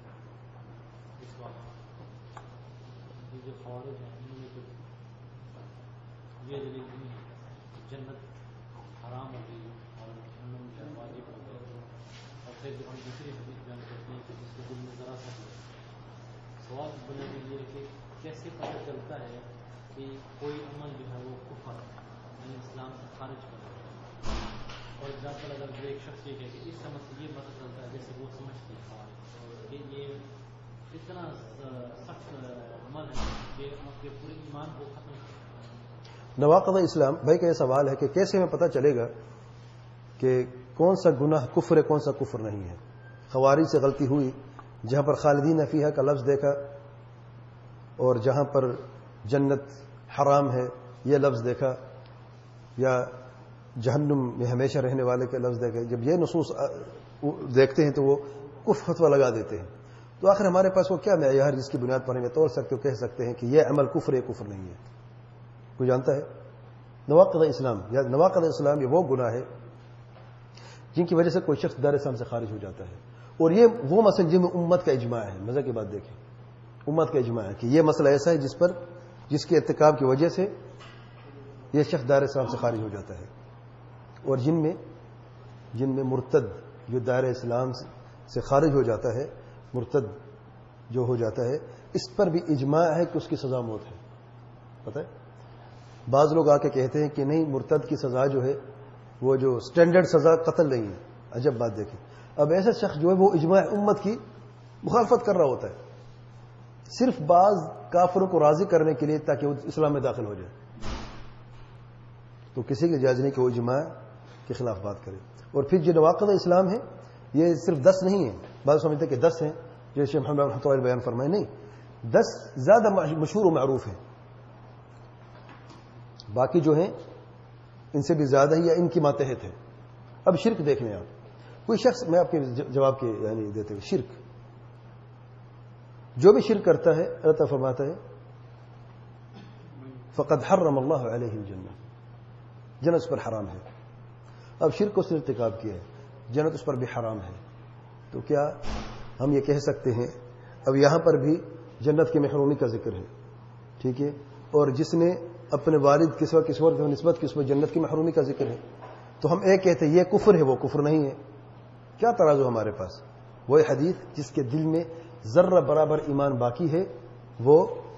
جنت حرام ہو گئی اور واجب ہو گئی, اور پھر جب ہم دوسری حدیث بیان کرتے ہیں کہ جس کے دل میں ذرا سا سوال بنے گا یہ کہ کیسے پتہ چلتا ہے کہ کوئی عمل جو ہے وہ کفر یعنی اسلام سے خارج کر رہا ہے. اور ایگزامپل اگر جو ایک شخص یہ کہے کہ اس سمجھ سے یہ پتہ چلتا ہے جیسے وہ سمجھتے ہیں سوال کہ یہ اتنا سخت عمل ہے کہ آپ کے پورے ایمان کو ختم کر. نواقض اسلام بھائی کا یہ سوال ہے کہ کیسے ہمیں پتہ چلے گا کہ کون سا گناہ کفر ہے, کون سا کفر نہیں ہے. خوارج سے غلطی ہوئی جہاں پر خالدین فیہا کا لفظ دیکھا, اور جہاں پر جنت حرام ہے یہ لفظ دیکھا, یا جہنم میں ہمیشہ رہنے والے کے لفظ دیکھے. جب یہ نصوص دیکھتے ہیں تو وہ کفر فتویٰ لگا دیتے ہیں. تو آخر ہمارے پاس وہ کیا معیار جس کی بنیاد پر ہمیں توڑ سکتے ہو, کہہ سکتے ہیں کہ یہ عمل کفر ہے, کفر نہیں ہے. کوئی جانتا ہے؟ نواقض اسلام یا نواقض اسلام یہ وہ گناہ ہے جن کی وجہ سے کوئی شخص دار اسلام سے خارج ہو جاتا ہے. اور یہ وہ مسئلہ جن میں امت کا اجماع ہے. مزہ کی بات دیکھیں, امت کا اجماع ہے کہ یہ مسئلہ ایسا ہے جس کے ارتکاب کی وجہ سے یہ شخص دار اسلام سے خارج ہو جاتا ہے. اور جن میں مرتد جو دار اسلام سے خارج ہو جاتا ہے, مرتد جو ہو جاتا ہے, اس پر بھی اجماع ہے کہ اس کی سزا موت ہے. پتہ ہے بعض لوگ آ کے کہتے ہیں کہ نہیں, مرتد کی سزا جو ہے وہ جو سٹینڈرڈ سزا قتل نہیں ہے. عجب بات دیکھیں, اب ایسا شخص جو ہے وہ اجماع امت کی مخالفت کر رہا ہوتا ہے صرف بعض کافروں کو راضی کرنے کے لیے تاکہ وہ اسلام میں داخل ہو جائے. تو کسی کی اجازت نہیں کہ وہ اجماع کے خلاف بات کرے. اور پھر جو نواقض اسلام ہے یہ صرف 10 نہیں ہیں. بعض سمجھتے کہ 10 ہیں جیسے محمد رحمۃ اللہ بیان فرمائے. نہیں, 10 زیادہ مشہور و معروف ہیں, باقی جو ہیں ان سے بھی زیادہ ہی یا ان کی ماتحت ہے. اب شرک دیکھ لیں آپ. کوئی شخص, میں آپ کے جواب کے یعنی دیتے ہوئے, شرک جو بھی شرک کرتا ہے اللہ تعالیٰ فرماتا ہے فقد حرم اللہ علیہ الجنہ, جنت اس پر حرام ہے. اب شرک کو اس نے ارتکاب کیا ہے, جنت اس پر بھی حرام ہے. تو کیا ہم یہ کہہ سکتے ہیں؟ اب یہاں پر بھی جنت کی محرومی کا ذکر ہے، ٹھیک ہے، اور جس نے اپنے والد کے سوا کسی اور نسبت کی اس میں جنت کی محرومی کا ذکر ہے، تو ہم ایک کہتے ہیں یہ کفر ہے، وہ کفر نہیں ہے. کیا ترازو ہمارے پاس؟ وہ حدیث جس کے دل میں ذرہ برابر ایمان باقی ہے وہ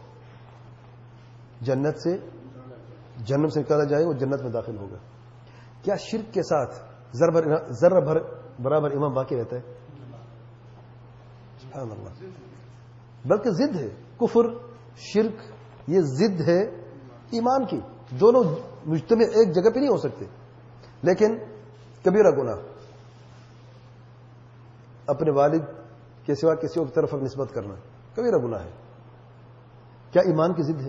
جنت سے نکالا جائے، وہ جنت میں داخل ہوگا. کیا شرک کے ساتھ ذرہ برابر ایمان باقی رہتا ہے؟ سبحان اللہ. بلکہ ضد ہے. کفر شرک یہ ضد ہے ایمان کی. دونوں مجتمع ایک جگہ پہ نہیں ہو سکتے. لیکن کبیرہ گناہ اپنے والد کے سوا کسی اور طرف نسبت کرنا کبیرہ گناہ ہے. کیا ایمان کی ضد ہے؟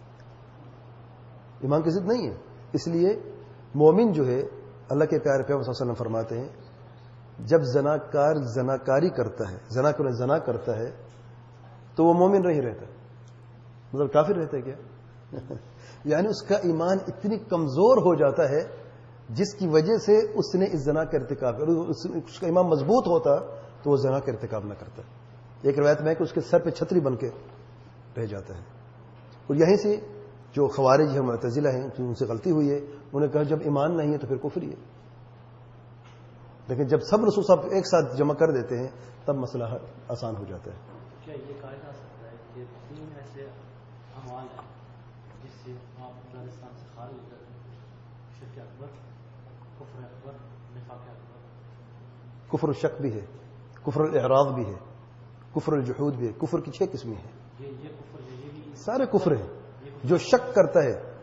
ایمان کی ضد نہیں ہے. اس لیے مومن جو ہے، اللہ کے پیارے پیغمبر صلی اللہ علیہ وسلم فرماتے ہیں جب زناکار زناکاری کرتا ہے، زنا کرتا ہے تو وہ مومن نہیں رہتا، مطلب کافر رہتا ہے کیا؟ یعنی اس کا ایمان اتنی کمزور ہو جاتا ہے جس کی وجہ سے اس نے اس زنا کا ارتکاب کیا. اس کا ایمان مضبوط ہوتا تو وہ زنا کا ارتکاب نہ کرتا. ایک روایت میں ہے کہ اس کے سر پہ چھتری بن کے رہ جاتا ہے. اور یہیں سے جو خوارج ہیں، معتزلہ ہیں، ان سے غلطی ہوئی ہے. انہوں نے کہا جب ایمان نہیں ہے تو پھر کفر ہی ہے. لیکن جب سب نصوص آپ ایک ساتھ جمع کر دیتے ہیں تب مسئلہ آسان ہو جاتا ہے. کیا یہ کہا جا سکتا ہے کہ تین ایسے اعمال ہیں جس سے آپ افغانستان سے خارج ہو جاتے ہیں؟ شرک اکبر، کفر اکبر، نفاق اکبر. کفر الشک بھی ہے، کفر الاعراض بھی ہے، کفر الجحود بھی ہے. کفر کی 6 قسمیں ہیں. یہ کفر یہ بھی سارے کفر ہیں. جو شک کرتا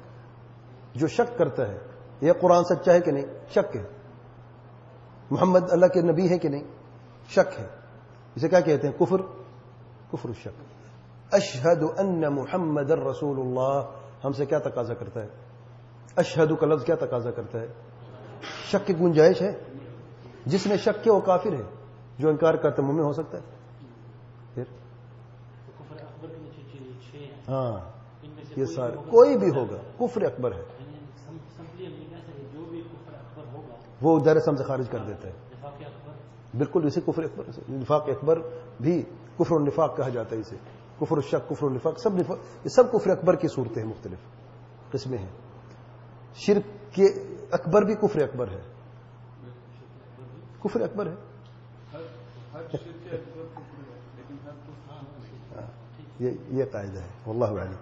ہے یہ قرآن سچا ہے کہ نہیں، شک ہے. محمد اللہ کے نبی ہے کہ نہیں، شک ہے. اسے کیا کہتے ہیں؟ کفر الشک. اشہد ان محمد الرسول اللہ ہم سے کیا تقاضا کرتا ہے؟ اشہد کا لفظ کیا تقاضا کرتا ہے؟ شک کی گنجائش ہے. جس نے شک کیا وہ کافر ہے. جو انکار کرتا مومن ہو سکتا ہے. پھر کفر اکبر کی 6 ہیں. ہاں یہ سارے کوئی بھی ہوگا کفر اکبر ہے. جو بھی کفر اکبر ہوگا وہ دائرہ اسلام سے خارج کر دیتا ہے. نفاق اکبر بالکل اسے کفر اکبر، نفاق اکبر بھی کفر النفاق کہا جاتا ہے. اسے کفر الشک، کفر النفاق، یہ سب کفر اکبر کی صورتیں ہیں، مختلف قسمیں ہیں. شرک کے اکبر بھی کفر اکبر ہے. کفر اکبر ہے. یہ قاعدہ ہے. واللہ اعلم.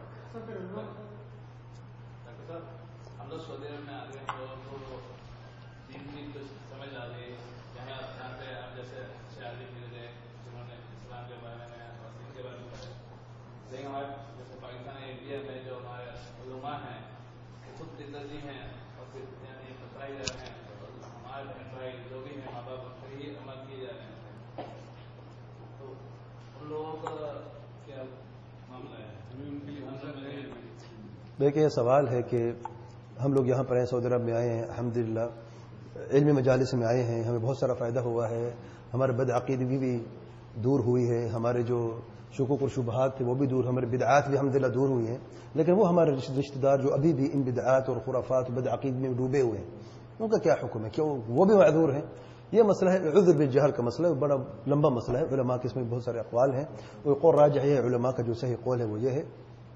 ہم لوگ سعودی عرب میں آ گئے تو دین کی کچھ سمجھ آ گئی. یہاں پہ آپ جیسے شاعری مل گئے جنہوں نے اسلام کے بارے میں اور دین کے بارے میں پڑھا. لیکن ہمارے جیسے پاکستان انڈیا میں جو ہمارے علماء ہیں وہ خود لدرجی ہیں اور پھر یعنی بتائی جا رہے ہیں. ہمارے بہن بھائی جو بھی ہیں، ماں باپ ان پر ہی عمل کیے جا رہے ہیں. تو ان لوگوں کا کیا معاملہ ہے؟ دیکھیں یہ سوال ہے کہ ہم لوگ یہاں پر ہیں، سعودی عرب میں آئے ہیں، الحمدللہ علمی مجالس میں آئے ہیں، ہمیں بہت سارا فائدہ ہوا ہے. ہمارے بدعقیدگی بھی دور ہوئی ہے، ہمارے جو شکوک اور شبہات تھے وہ بھی دور، ہمارے بدعات بھی الحمدللہ دور ہوئی ہیں. لیکن وہ ہمارے رشتہ دار جو ابھی بھی ان بدعات اور خرافات اور بدعقیدگی میں ڈوبے ہوئے ہیں، ان کا کیا حکم ہے؟ کیوں وہ بھی معذور ہیں؟ یہ مسئلہ ہے عذر بالجہل کا مسئلہ ہے، بڑا لمبا مسئلہ ہے. علماء کے اس میں بہت سارے اقوال ہیں. وہ قول راجح ہے علماء کا، جو صحیح قول ہے وہ یہ ہے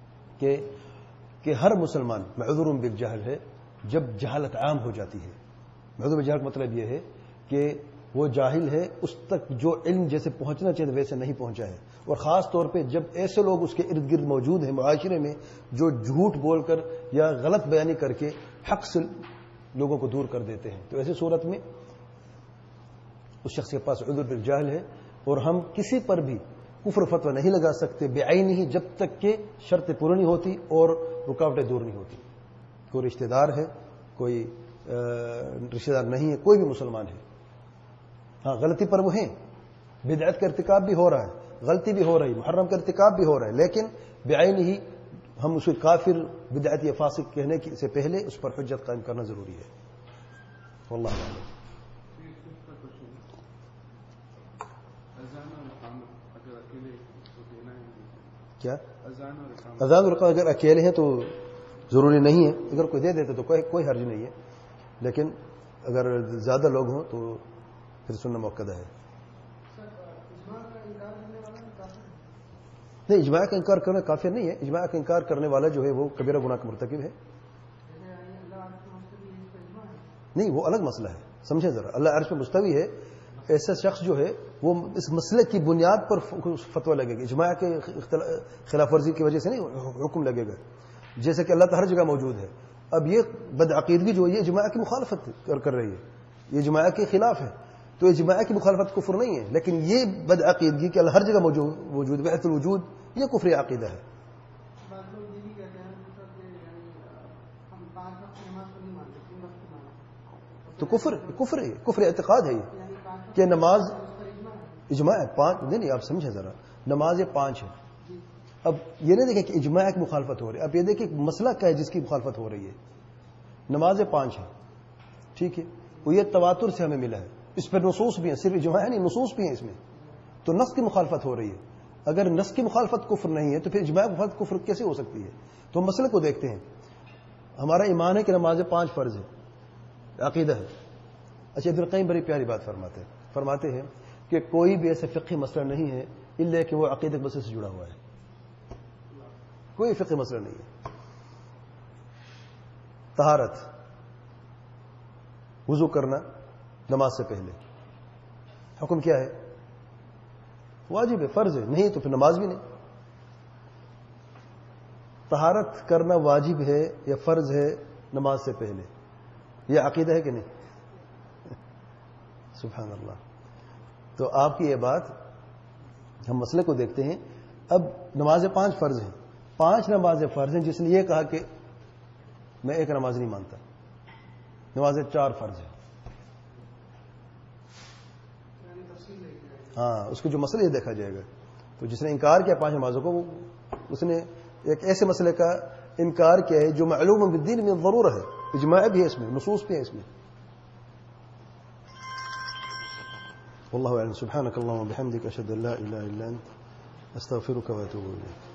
کہ ہر مسلمان معذور بالجہل ہے جب جہالت عام ہو جاتی ہے. معذور بالجہل کا مطلب یہ ہے کہ وہ جاہل ہے، اس تک جو علم جیسے پہنچنا چاہیے ویسے نہیں پہنچا ہے. اور خاص طور پہ جب ایسے لوگ اس کے ارد گرد موجود ہیں معاشرے میں جو جھوٹ بول کر یا غلط بیانی کر کے حق سے لوگوں کو دور کر دیتے ہیں، تو ایسی صورت میں اس شخص کے پاس عذر بالجہل ہے. اور ہم کسی پر بھی کفر فتویٰ نہیں لگا سکتے بعینہ ہی جب تک کہ شرط پوری نہیں ہوتی اور رکاوٹیں دور نہیں ہوتی. کوئی رشتہ دار ہے، کوئی رشتہ دار نہیں ہے، کوئی بھی مسلمان ہے، ہاں غلطی پر وہ ہیں، بدعت کا ارتکاب بھی ہو رہا ہے، غلطی بھی ہو رہی، محرم کا ارتکاب بھی ہو رہا ہے، لیکن بعینہ ہی ہم اسے کافر بدعت یا فاسق کہنے سے پہلے اس پر حجت قائم کرنا ضروری ہے. واللہ اعلم. کیا اذان اور اقامت اگر اکیلے ہیں تو ضروری نہیں ہے، اگر کوئی دے دیتے تو کوئی حرج نہیں ہے، لیکن اگر زیادہ لوگ ہوں تو پھر سننا موقع ہے. نہیں، اجماع کا انکار کرنا کافر نہیں ہے. اجماع کا انکار کرنے والا جو ہے وہ کبیرہ گناہ کا مرتکب ہے. نہیں، وہ الگ مسئلہ ہے. سمجھیں ذرا، اللہ عرش پہ مستوی ہے. ایسا شخص جو ہے وہ اس مسئلے کی بنیاد پر فتویٰ لگے گا. اجماع کے خلاف ورزی کی وجہ سے نہیں حکم لگے گا. جیسے کہ اللہ تو ہر جگہ موجود ہے. اب یہ بدعقیدگی جو ہے یہ اجماع کی مخالفت کر رہی ہے، یہ اجماع کے خلاف ہے. تو اجماع کی مخالفت کفر نہیں ہے، لیکن یہ بدعقیدگی کہ اللہ ہر جگہ موجود وحدت الوجود، یہ کفر عقیدہ ہے. تو کفر اعتقاد ہے یہ کہ نماز اجماع ہے 5. نہیں آپ سمجھیں ذرا، نماز 5 ہے. اب یہ نہیں دیکھیں کہ اجماع کی مخالفت ہو رہی ہے. اب یہ دیکھیں مسئلہ کیا ہے جس کی مخالفت ہو رہی ہے. نماز 5 ہے، ٹھیک ہے، وہ یہ تواتر سے ہمیں ملا ہے. اس پر نصوص بھی ہیں، صرف اجماع ہے نہیں، نصوص بھی ہیں اس میں. تو نص کی مخالفت ہو رہی ہے. اگر نص کی مخالفت کفر نہیں ہے تو پھر اجماع کی مخالفت کفر کیسے ہو سکتی ہے؟ تو ہم مسئلے کو دیکھتے ہیں. ہمارا ایمان ہے کہ نماز 5 فرض ہے، عقیدہ ہے. اچھا، ابن القیم بڑی پیاری بات فرماتے ہیں کہ کوئی بھی ایسا فقہی مسئلہ نہیں ہے الا کہ وہ عقیدہ کے مسئلے سے جڑا ہوا ہے. کوئی فقہی مسئلہ نہیں ہے. طہارت، وضو کرنا نماز سے پہلے، حکم کیا ہے؟ واجب ہے، فرض ہے. نہیں تو پھر نماز بھی نہیں. طہارت کرنا واجب ہے یا فرض ہے نماز سے پہلے، یہ عقیدہ ہے کہ نہیں؟ سبحان اللہ. تو آپ کی یہ بات، ہم مسئلے کو دیکھتے ہیں. اب نماز 5 فرض ہیں، 5 نمازیں فرض ہیں. جس نے یہ کہا کہ میں ایک نماز نہیں مانتا، نمازیں 4 فرض ہیں. ہاں، اس کو جو مسئلہ یہ دیکھا جائے گا. تو جس نے انکار کیا 5 نمازوں کو، اس نے ایک ایسے مسئلے کا انکار کیا ہے جو معلوم بالدین میں ضرور ہے. اجماع بھی ہے اس میں، نصوص بھی ہے اس میں. والله اعلم. سبحانك اللهم وبحمدك اشهد ان لا اله الا انت استغفرك واتوب اليك.